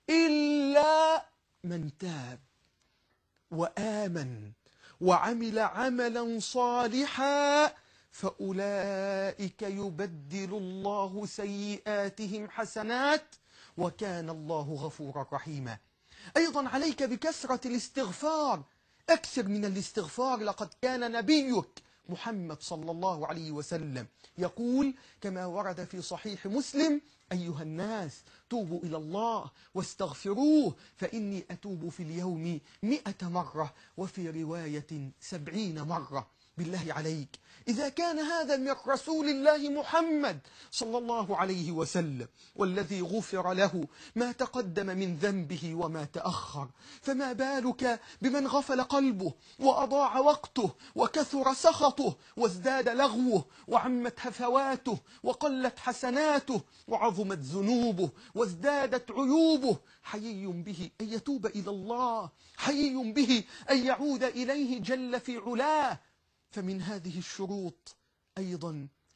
إلا من تاب وآمن وعمل عملا صالحا فأولئك يبدل الله سيئاتهم حسنات وكان الله غفورا رحيما. أيضا عليك بكثرة الاستغفار، أكثر من الاستغفار. لقد كان نبيك محمد صلى الله عليه وسلم يقول كما ورد في صحيح مسلم: أيها الناس توبوا إلى الله واستغفروه فإني أتوب في اليوم 100 مرة وفي رواية 70 مرة. بالله عليك، إذا كان هذا من رسول الله محمد صلى الله عليه وسلم والذي غفر له ما تقدم من ذنبه وما تأخر، فما بالك بمن غفل قلبه وأضاع وقته وكثر سخطه وازداد لغوه وعمت هفواته وقلت حسناته وعظمت ذنوبه وازدادت عيوبه. حيي به أن يتوب إلى الله، حيي به أن يعود إليه جل في علاه. فمن هذه الشروط أيضا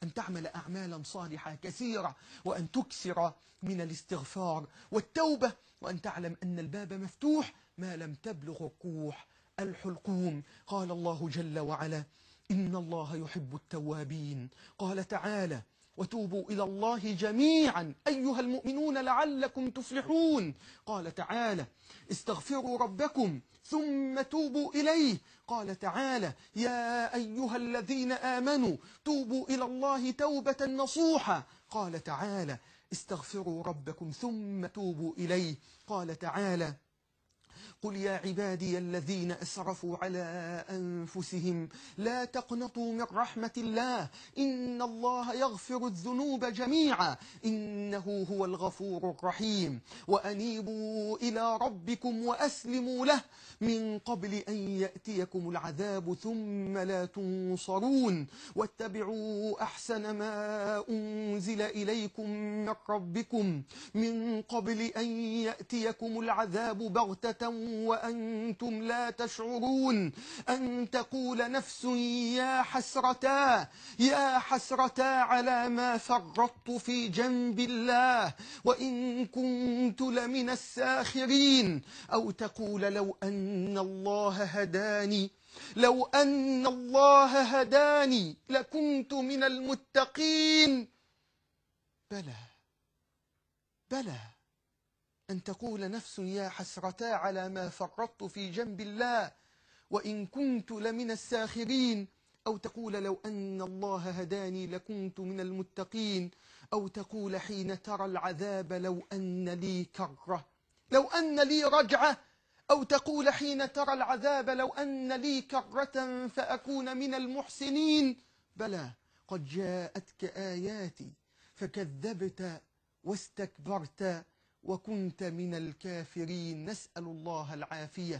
أن تعمل أعمالا صالحة كثيرة، وأن تكثر من الاستغفار والتوبة، وأن تعلم أن الباب مفتوح ما لم تبلغ الروح الحلقوم. قال الله جل وعلا: إن الله يحب التوابين. قال تعالى: وتوبوا إلى الله جميعا أيها المؤمنون لعلكم تفلحون. قال تعالى: استغفروا ربكم ثم توبوا إليه. قال تعالى: يا أيها الذين آمنوا توبوا إلى الله توبة نصوحا. قال تعالى: استغفروا ربكم ثم توبوا إليه. قال تعالى: قل يا عبادي الذين أسرفوا على أنفسهم لا تقنطوا من رحمة الله إن الله يغفر الذنوب جميعا إنه هو الغفور الرحيم. وأنيبوا إلى ربكم وأسلموا له من قبل أن يأتيكم العذاب ثم لا تنصرون. واتبعوا أحسن ما أنزل إليكم من ربكم من قبل أن يأتيكم العذاب بغتة وأنتم لا تشعرون. أن تقول نفس يا حسرتا على ما فرطت في جنب الله وإن كنت لمن الساخرين. أو تقول لو أن الله هداني لكنت من المتقين. بلى أن تقول نفس يا حسرتا على ما فرطت في جنب الله وإن كنت لمن الساخرين. أو تقول لو أن الله هداني لكنت من المتقين. أو تقول حين ترى العذاب لو أن لي كرة، لو أن لي رجعة. أو تقول حين ترى العذاب لو أن لي كرة فأكون من المحسنين. بلى قد جاءتك آياتي فكذبت واستكبرت وكنت من الكافرين. نسأل الله العافية.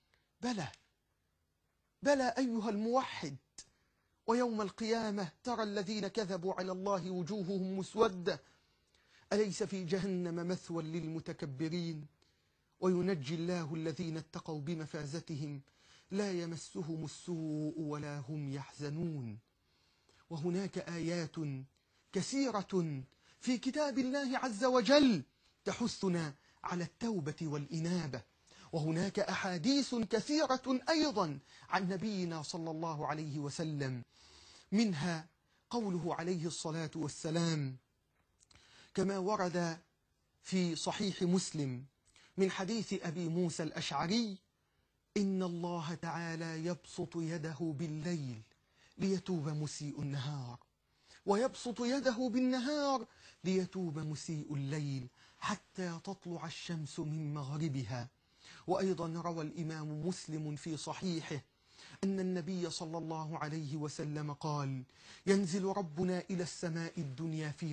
بلى أيها الموحد، ويوم القيامة ترى الذين كذبوا على الله وجوههم مسودة. أليس في جهنم مثوى للمتكبرين؟ وينجي الله الذين اتقوا بمفازتهم لا يمسهم السوء ولا هم يحزنون. وهناك آيات كثيرة في كتاب الله عز وجل تحثنا على التوبة والإنابة. وهناك أحاديث كثيرة أيضا عن نبينا صلى الله عليه وسلم، منها قوله عليه الصلاة والسلام كما ورد في صحيح مسلم من حديث أبي موسى الأشعري: إن الله تعالى يبسط يده بالليل ليتوب مسيء النهار، ويبسط يده بالنهار ليتوب مسيء الليل حتى تطلع الشمس من مغربها. وأيضا روى الإمام مسلم في صحيحه أن النبي صلى الله عليه وسلم قال: ينزل ربنا إلى السماء الدنيا في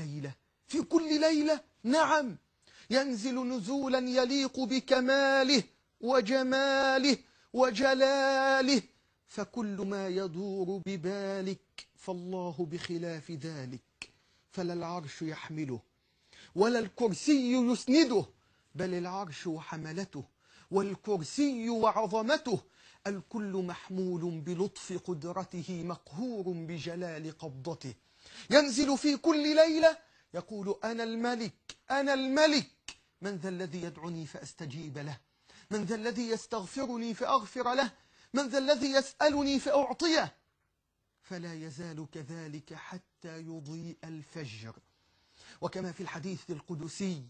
كل ليلة، نعم، ينزل نزولا يليق بكماله وجماله وجلاله، فكل ما يدور ببالك فالله بخلاف ذلك، فلا العرش يحمله ولا الكرسي يسنده، بل العرش وحملته والكرسي وعظمته، الكل محمول بلطف قدرته مقهور بجلال قبضته. ينزل في كل ليلة يقول: أنا الملك، من ذا الذي يدعني فأستجيب له؟ من ذا الذي يستغفرني فأغفر له؟ من ذا الذي يسألني فأعطيه؟ فلا يزال كذلك حتى يضيء الفجر. وكما في الحديث القدسي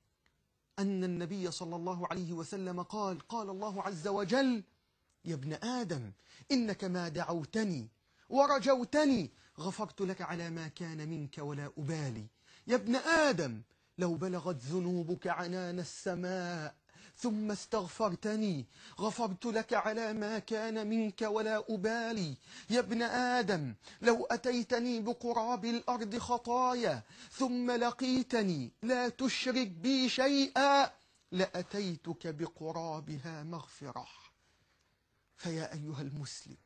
أن النبي صلى الله عليه وسلم قال الله عز وجل: يا ابن آدم إنك ما دعوتني ورجوتني غفرت لك على ما كان منك ولا أبالي. يا ابن آدم لو بلغت ذنوبك عنان السماء ثم استغفرتني غفرت لك على ما كان منك ولا أبالي. يا ابن آدم لو أتيتني بقراب الأرض خطايا ثم لقيتني لا تشرك بي شيئا لأتيتك بقرابها مغفرة. فيا أيها المسلم،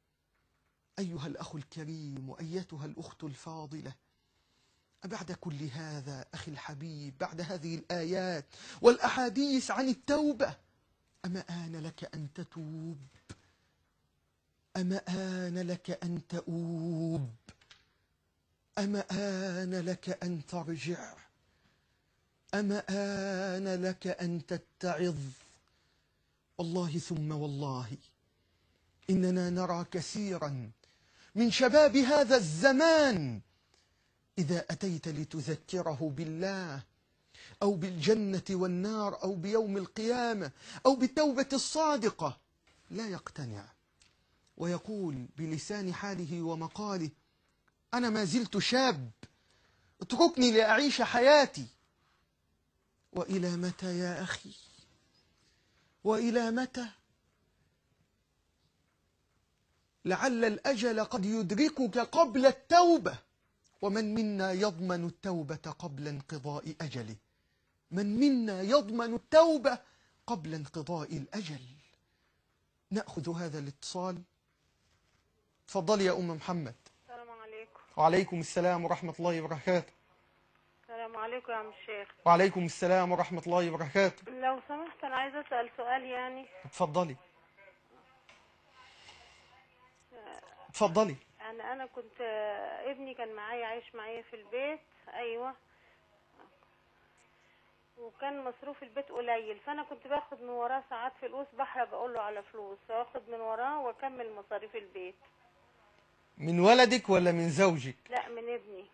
أيها الأخ الكريم، وأيتها الأخت الفاضلة، بعد كل هذا أخي الحبيب، بعد هذه الآيات والأحاديث عن التوبة، أما آن لك أن تتوب؟ أما آن لك أن تؤوب؟ أما آن لك أن ترجع؟ أما آن لك أن تتعظ؟ والله ثم والله إننا نرى كثيرا من شباب هذا الزمان إذا أتيت لتذكره بالله أو بالجنة والنار أو بيوم القيامة أو بالتوبة الصادقة لا يقتنع، ويقول بلسان حاله ومقاله: أنا ما زلت شاب، اتركني لأعيش حياتي. وإلى متى يا أخي؟ وإلى متى؟ لعل الأجل قد يدركك قبل التوبة، ومن منا يضمن التوبة قبل انقضاء أجله؟ من منا يضمن التوبة قبل انقضاء الأجل؟ نأخذ هذا الاتصال. تفضلي يا أم محمد. السلام عليكم. وعليكم السلام ورحمة الله وبركاته. السلام عليكم يا عم الشيخ. وعليكم السلام ورحمة الله وبركاته. لو سمحت أنا عايزة أسأل سؤال يعني. تفضلي. تفضلي. يعني أنا كنت ابني كان معايا عايش معايا في البيت. أيوة. وكان مصروف البيت قليل، فأنا كنت باخد من وراه ساعات فلوس، بحرج أقول له على فلوس، فاخد من وراه وأكمل مصاريف البيت. من ولدك ولا من زوجك؟ لا، من ابني.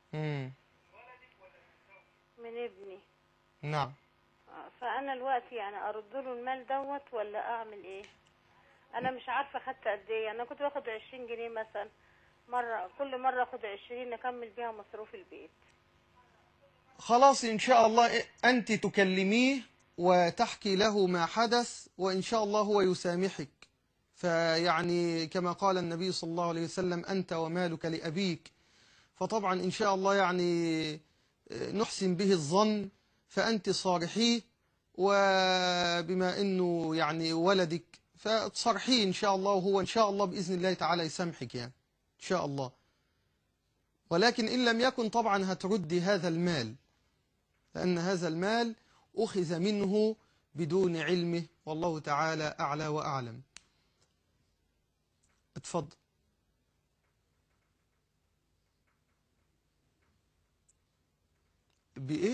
من ابني. نعم. فأنا الوقت يعني أرد له المال دوت ولا أعمل إيه؟ أنا مش عارفة خدت قد إيه. أنا كنت باخد 20 جنيه مثلا، كل مرة أخد 20 أكمل بيها مصروف البيت. خلاص إن شاء الله أنت تكلميه وتحكي له ما حدث، وإن شاء الله هو يسامحك. فيعني كما قال النبي صلى الله عليه وسلم: أنت ومالك لأبيك. فطبعا إن شاء الله يعني نحسن به الظن، فأنت صارحيه، وبما أنه يعني ولدك فتصرحيه إن شاء الله، وهو إن شاء الله بإذن الله تعالى يسامحك يعني إن شاء الله. ولكن إن لم يكن طبعا هتردي هذا المال، لأن هذا المال أخذ منه بدون علمه، والله تعالى أعلى وأعلم. اتفضل. بإيه؟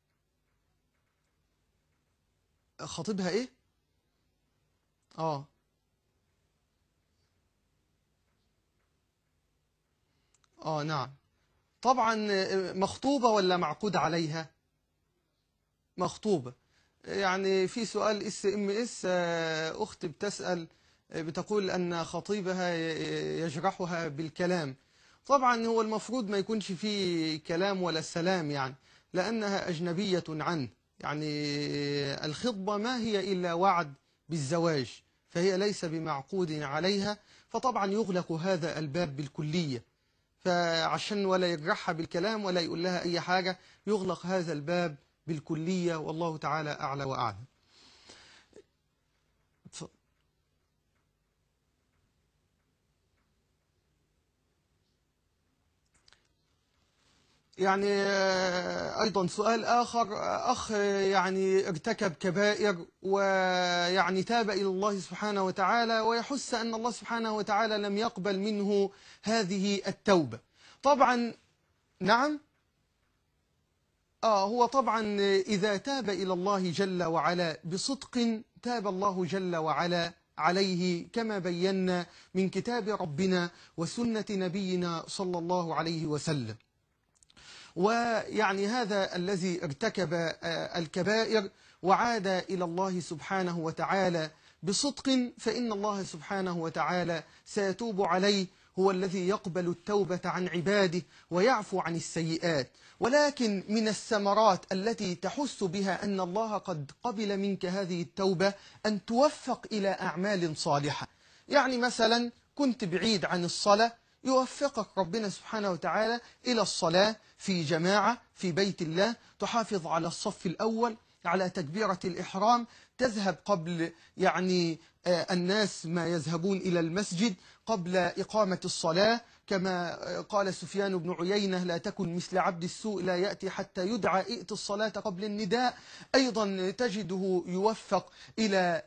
خطيبها إيه؟ نعم. طبعا مخطوبة ولا معقود عليها؟ مخطوبة. يعني في سؤال SMS أخت بتسأل، بتقول أن خطيبها يجرحها بالكلام. طبعا هو المفروض ما يكونش فيه كلام ولا سلام يعني، لأنها أجنبية عنه. يعني الخطبة ما هي إلا وعد بالزواج، فهي ليس بمعقود عليها، فطبعا يغلق هذا الباب بالكلية. فعشان ولا يجرحها بالكلام ولا يقول لها أي حاجة، يغلق هذا الباب بالكلية، والله تعالى أعلى وأعلم. يعني أيضا سؤال آخر، أخ يعني ارتكب كبائر ويعني تاب إلى الله سبحانه وتعالى، ويحس أن الله سبحانه وتعالى لم يقبل منه هذه التوبة. طبعا نعم. هو طبعا إذا تاب إلى الله جل وعلا بصدق، تاب الله جل وعلا عليه، كما بينا من كتاب ربنا وسنة نبينا صلى الله عليه وسلم. ويعني هذا الذي ارتكب الكبائر وعاد إلى الله سبحانه وتعالى بصدق، فإن الله سبحانه وتعالى سيتوب عليه، هو الذي يقبل التوبة عن عباده ويعفو عن السيئات. ولكن من الثمرات التي تحس بها أن الله قد قبل منك هذه التوبة أن توفق إلى أعمال صالحة. يعني مثلا كنت بعيد عن الصلاة، يوفقك ربنا سبحانه وتعالى إلى الصلاة في جماعة في بيت الله، تحافظ على الصف الأول، على تكبيرة الإحرام، تذهب قبل يعني الناس ما يذهبون إلى المسجد قبل إقامة الصلاة، كما قال سفيان بن عيينة: لا تكن مثل عبد السوء لا يأتي حتى يدعى ائت الصلاة قبل النداء. أيضا تجده يوفق إلى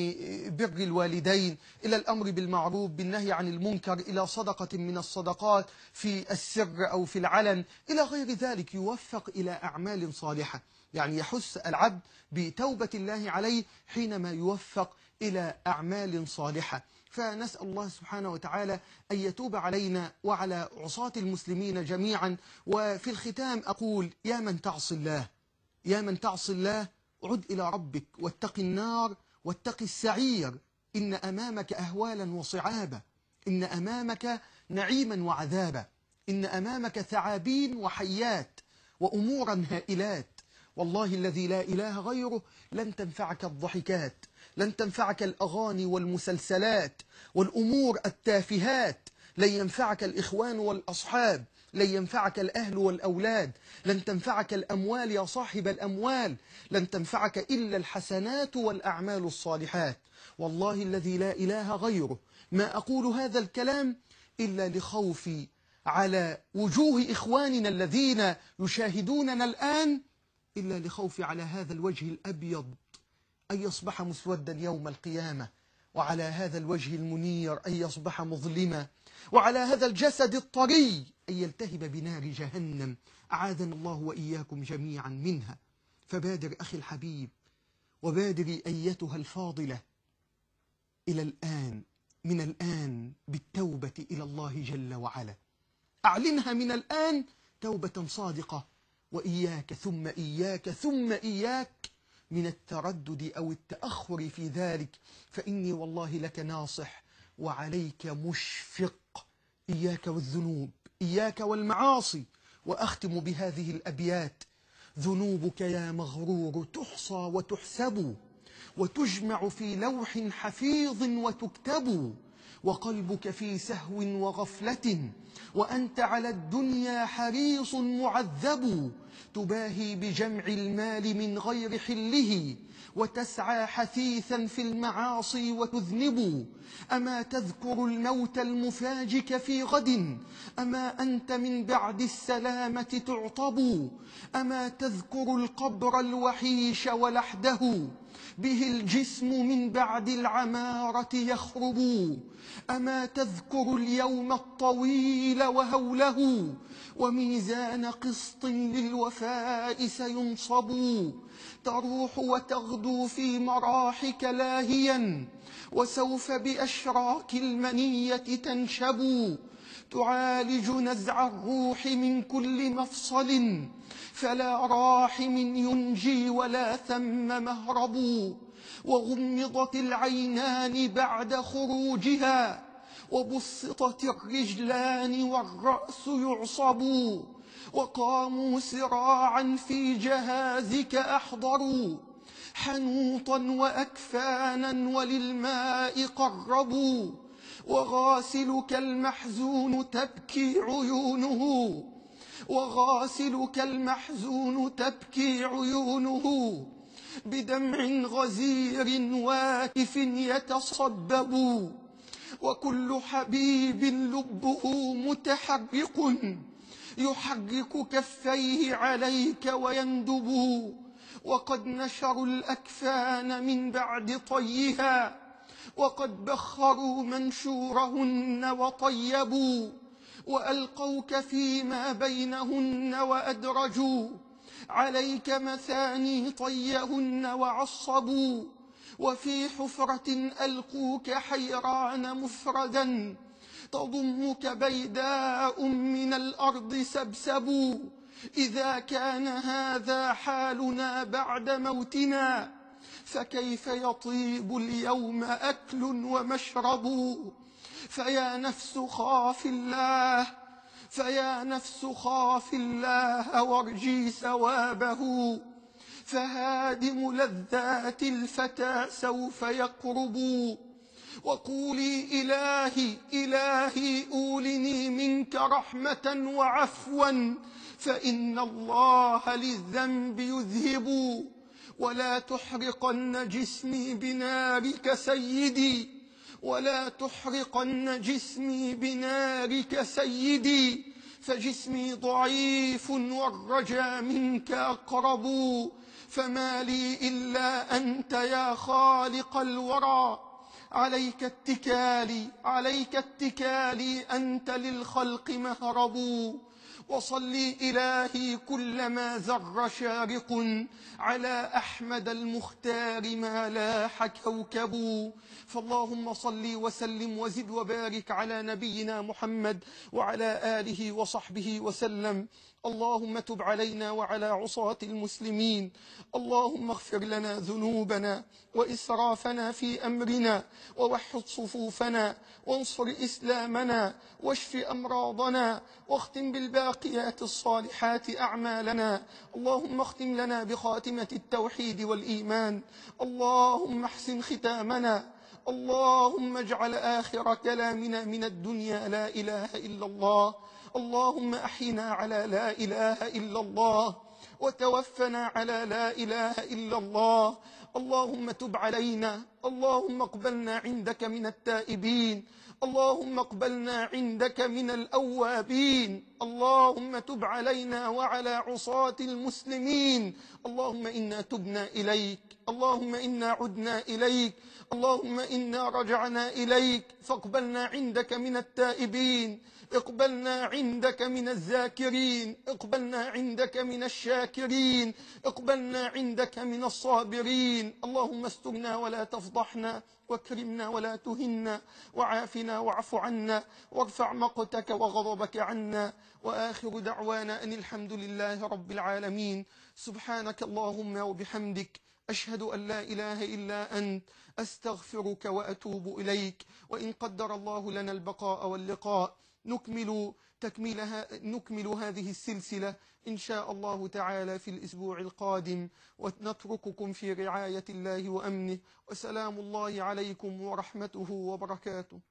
بر الوالدين، إلى الأمر بالمعروف بالنهي عن المنكر، إلى صدقة من الصدقات في السر أو في العلن، إلى غير ذلك، يوفق إلى أعمال صالحة. يحث العبد بتوبة الله عليه حينما يوفق إلى أعمال صالحة. فنسأل الله سبحانه وتعالى أن يتوب علينا وعلى عصاة المسلمين جميعا. وفي الختام أقول: يا من تعصي الله، يا من تعصي الله، عد إلى ربك واتق النار واتق السعير. إن أمامك أهوالا وصعابا، إن أمامك نعيما وعذابا، إن أمامك ثعابين وحيات وأمورا هائلات. والله الذي لا إله غيره لن تنفعك الضحكات، لن تنفعك الأغاني والمسلسلات والأمور التافهات، لن ينفعك الإخوان والأصحاب، لن ينفعك الأهل والأولاد، لن تنفعك الأموال يا صاحب الأموال، لن تنفعك إلا الحسنات والأعمال الصالحات. والله الذي لا إله غيره ما أقول هذا الكلام إلا لخوفي على وجوه إخواننا الذين يشاهدوننا الآن، إلا لخوفي على هذا الوجه الأبيض أن يصبح مسودا يوم القيامة، وعلى هذا الوجه المنير أن يصبح مظلما، وعلى هذا الجسد الطري أن يلتهب بنار جهنم، أعاذنا الله وإياكم جميعا منها. فبادر أخي الحبيب، وبادري أيتها الفاضلة إلى الآن، من الآن، بالتوبة إلى الله جل وعلا. أعلنها من الآن توبة صادقة، وإياك ثم إياك ثم إياك من التردد أو التأخر في ذلك، فإني والله لك ناصح وعليك مشفق. إياك والذنوب، إياك والمعاصي. وأختم بهذه الأبيات: ذنوبك يا مغرور تحصى وتحسب، وتجمع في لوح حفيظ وتكتب، وقلبك في سهو وغفلة، وأنت على الدنيا حريص معذب، تباهي بجمع المال من غير حله، وتسعى حثيثا في المعاصي وتذنب. أما تذكر الموت المفاجك في غد، أما أنت من بعد السلامة تعطب، أما تذكر القبر الوحيش ولحده، به الجسم من بعد العمارة يخرب، أما تذكر اليوم الطويل وهوله، وميزان قسط للوفاء سينصب، تروح وتغدو في مراحك لاهيا، وسوف بأشراك المنية تنشب، تعالج نزع الروح من كل مفصل، فلا راحم ينجي ولا ثم مهرب، وغمضت العينان بعد خروجها، وبسطت الرجلان والرأس يعصب، وقاموا سراعا في جهازك أحضروا، حنوطا وأكفانا وللماء قربوا، وغاسلك المحزون تبكي عيونه، وغاسلك المحزون تبكي عيونه، بدمع غزير واكف يتصبب، وكل حبيب لبه متحرق، يحرك كفيه عليك ويندب، وقد نشروا الأكفان من بعد طيها، وقد بخروا منشورهن وطيبوا، وألقوك فيما بينهن وأدرجوا عليك مثاني طيهن وعصبوا، وفي حفرة ألقوك حيران مفردا، تضمك بيداء من الأرض سبسبوا. إذا كان هذا حالنا بعد موتنا، فكيف يطيب اليوم أكل ومشرب؟ فيا نفس خاف الله، فيا نفس خاف الله وارجي ثوابه، فهادم لذات الفتى سوف يقرب. وقولي إلهي إلهي أولني منك رحمة وعفوا، فإن الله للذنب يذهب، ولا تحرقن جسمي بنارك سيدي، ولا تحرقن جسمي بنارك سيدي، فجسمي ضعيف والرجا منك أقرب، فما لي إلا أنت يا خالق الورى، عليك اتكالي أنت للخلق مهرب. وصلي إلهي كلما زر شارق على أحمد المختار ما لاح كوكب. فاللهم صل وسلم وزد وبارك على نبينا محمد وعلى آله وصحبه وسلم. اللهم تب علينا وعلى عصاة المسلمين، اللهم اغفر لنا ذنوبنا وإسرافنا في أمرنا، ووحد صفوفنا، وانصر إسلامنا، واشف أمراضنا، واختم بالباقيات الصالحات أعمالنا. اللهم اختم لنا بخاتمة التوحيد والإيمان، اللهم احسن ختامنا، اللهم اجعل آخر كلامنا من الدنيا لا إله إلا الله. اللهم أحينا على لا إله إلا الله، وتوفنا على لا إله إلا الله. اللهم تب علينا، اللهم اقبلنا عندك من التائبين، اللهم اقبلنا عندك من الأوابين. اللهم تب علينا وعلى عصاة المسلمين. اللهم إنا تبنا إليك، اللهم إنا عدنا إليك، اللهم إنا رجعنا إليك، فاقبلنا عندك من التائبين، اقبلنا عندك من الذاكرين، اقبلنا عندك من الشاكرين، اقبلنا عندك من الصابرين. اللهم استرنا ولا تفضحنا، واكرمنا ولا تهنا، وعافنا واعف عنا، وارفع مقتك وغضبك عنا. وآخر دعوانا أن الحمد لله رب العالمين. سبحانك اللهم وبحمدك، أشهد أن لا إله إلا أنت، أستغفرك وأتوب إليك. وإن قدر الله لنا البقاء واللقاء نكمل هذه السلسلة إن شاء الله تعالى في الأسبوع القادم، ونترككم في رعاية الله وأمنه، وسلام الله عليكم ورحمته وبركاته.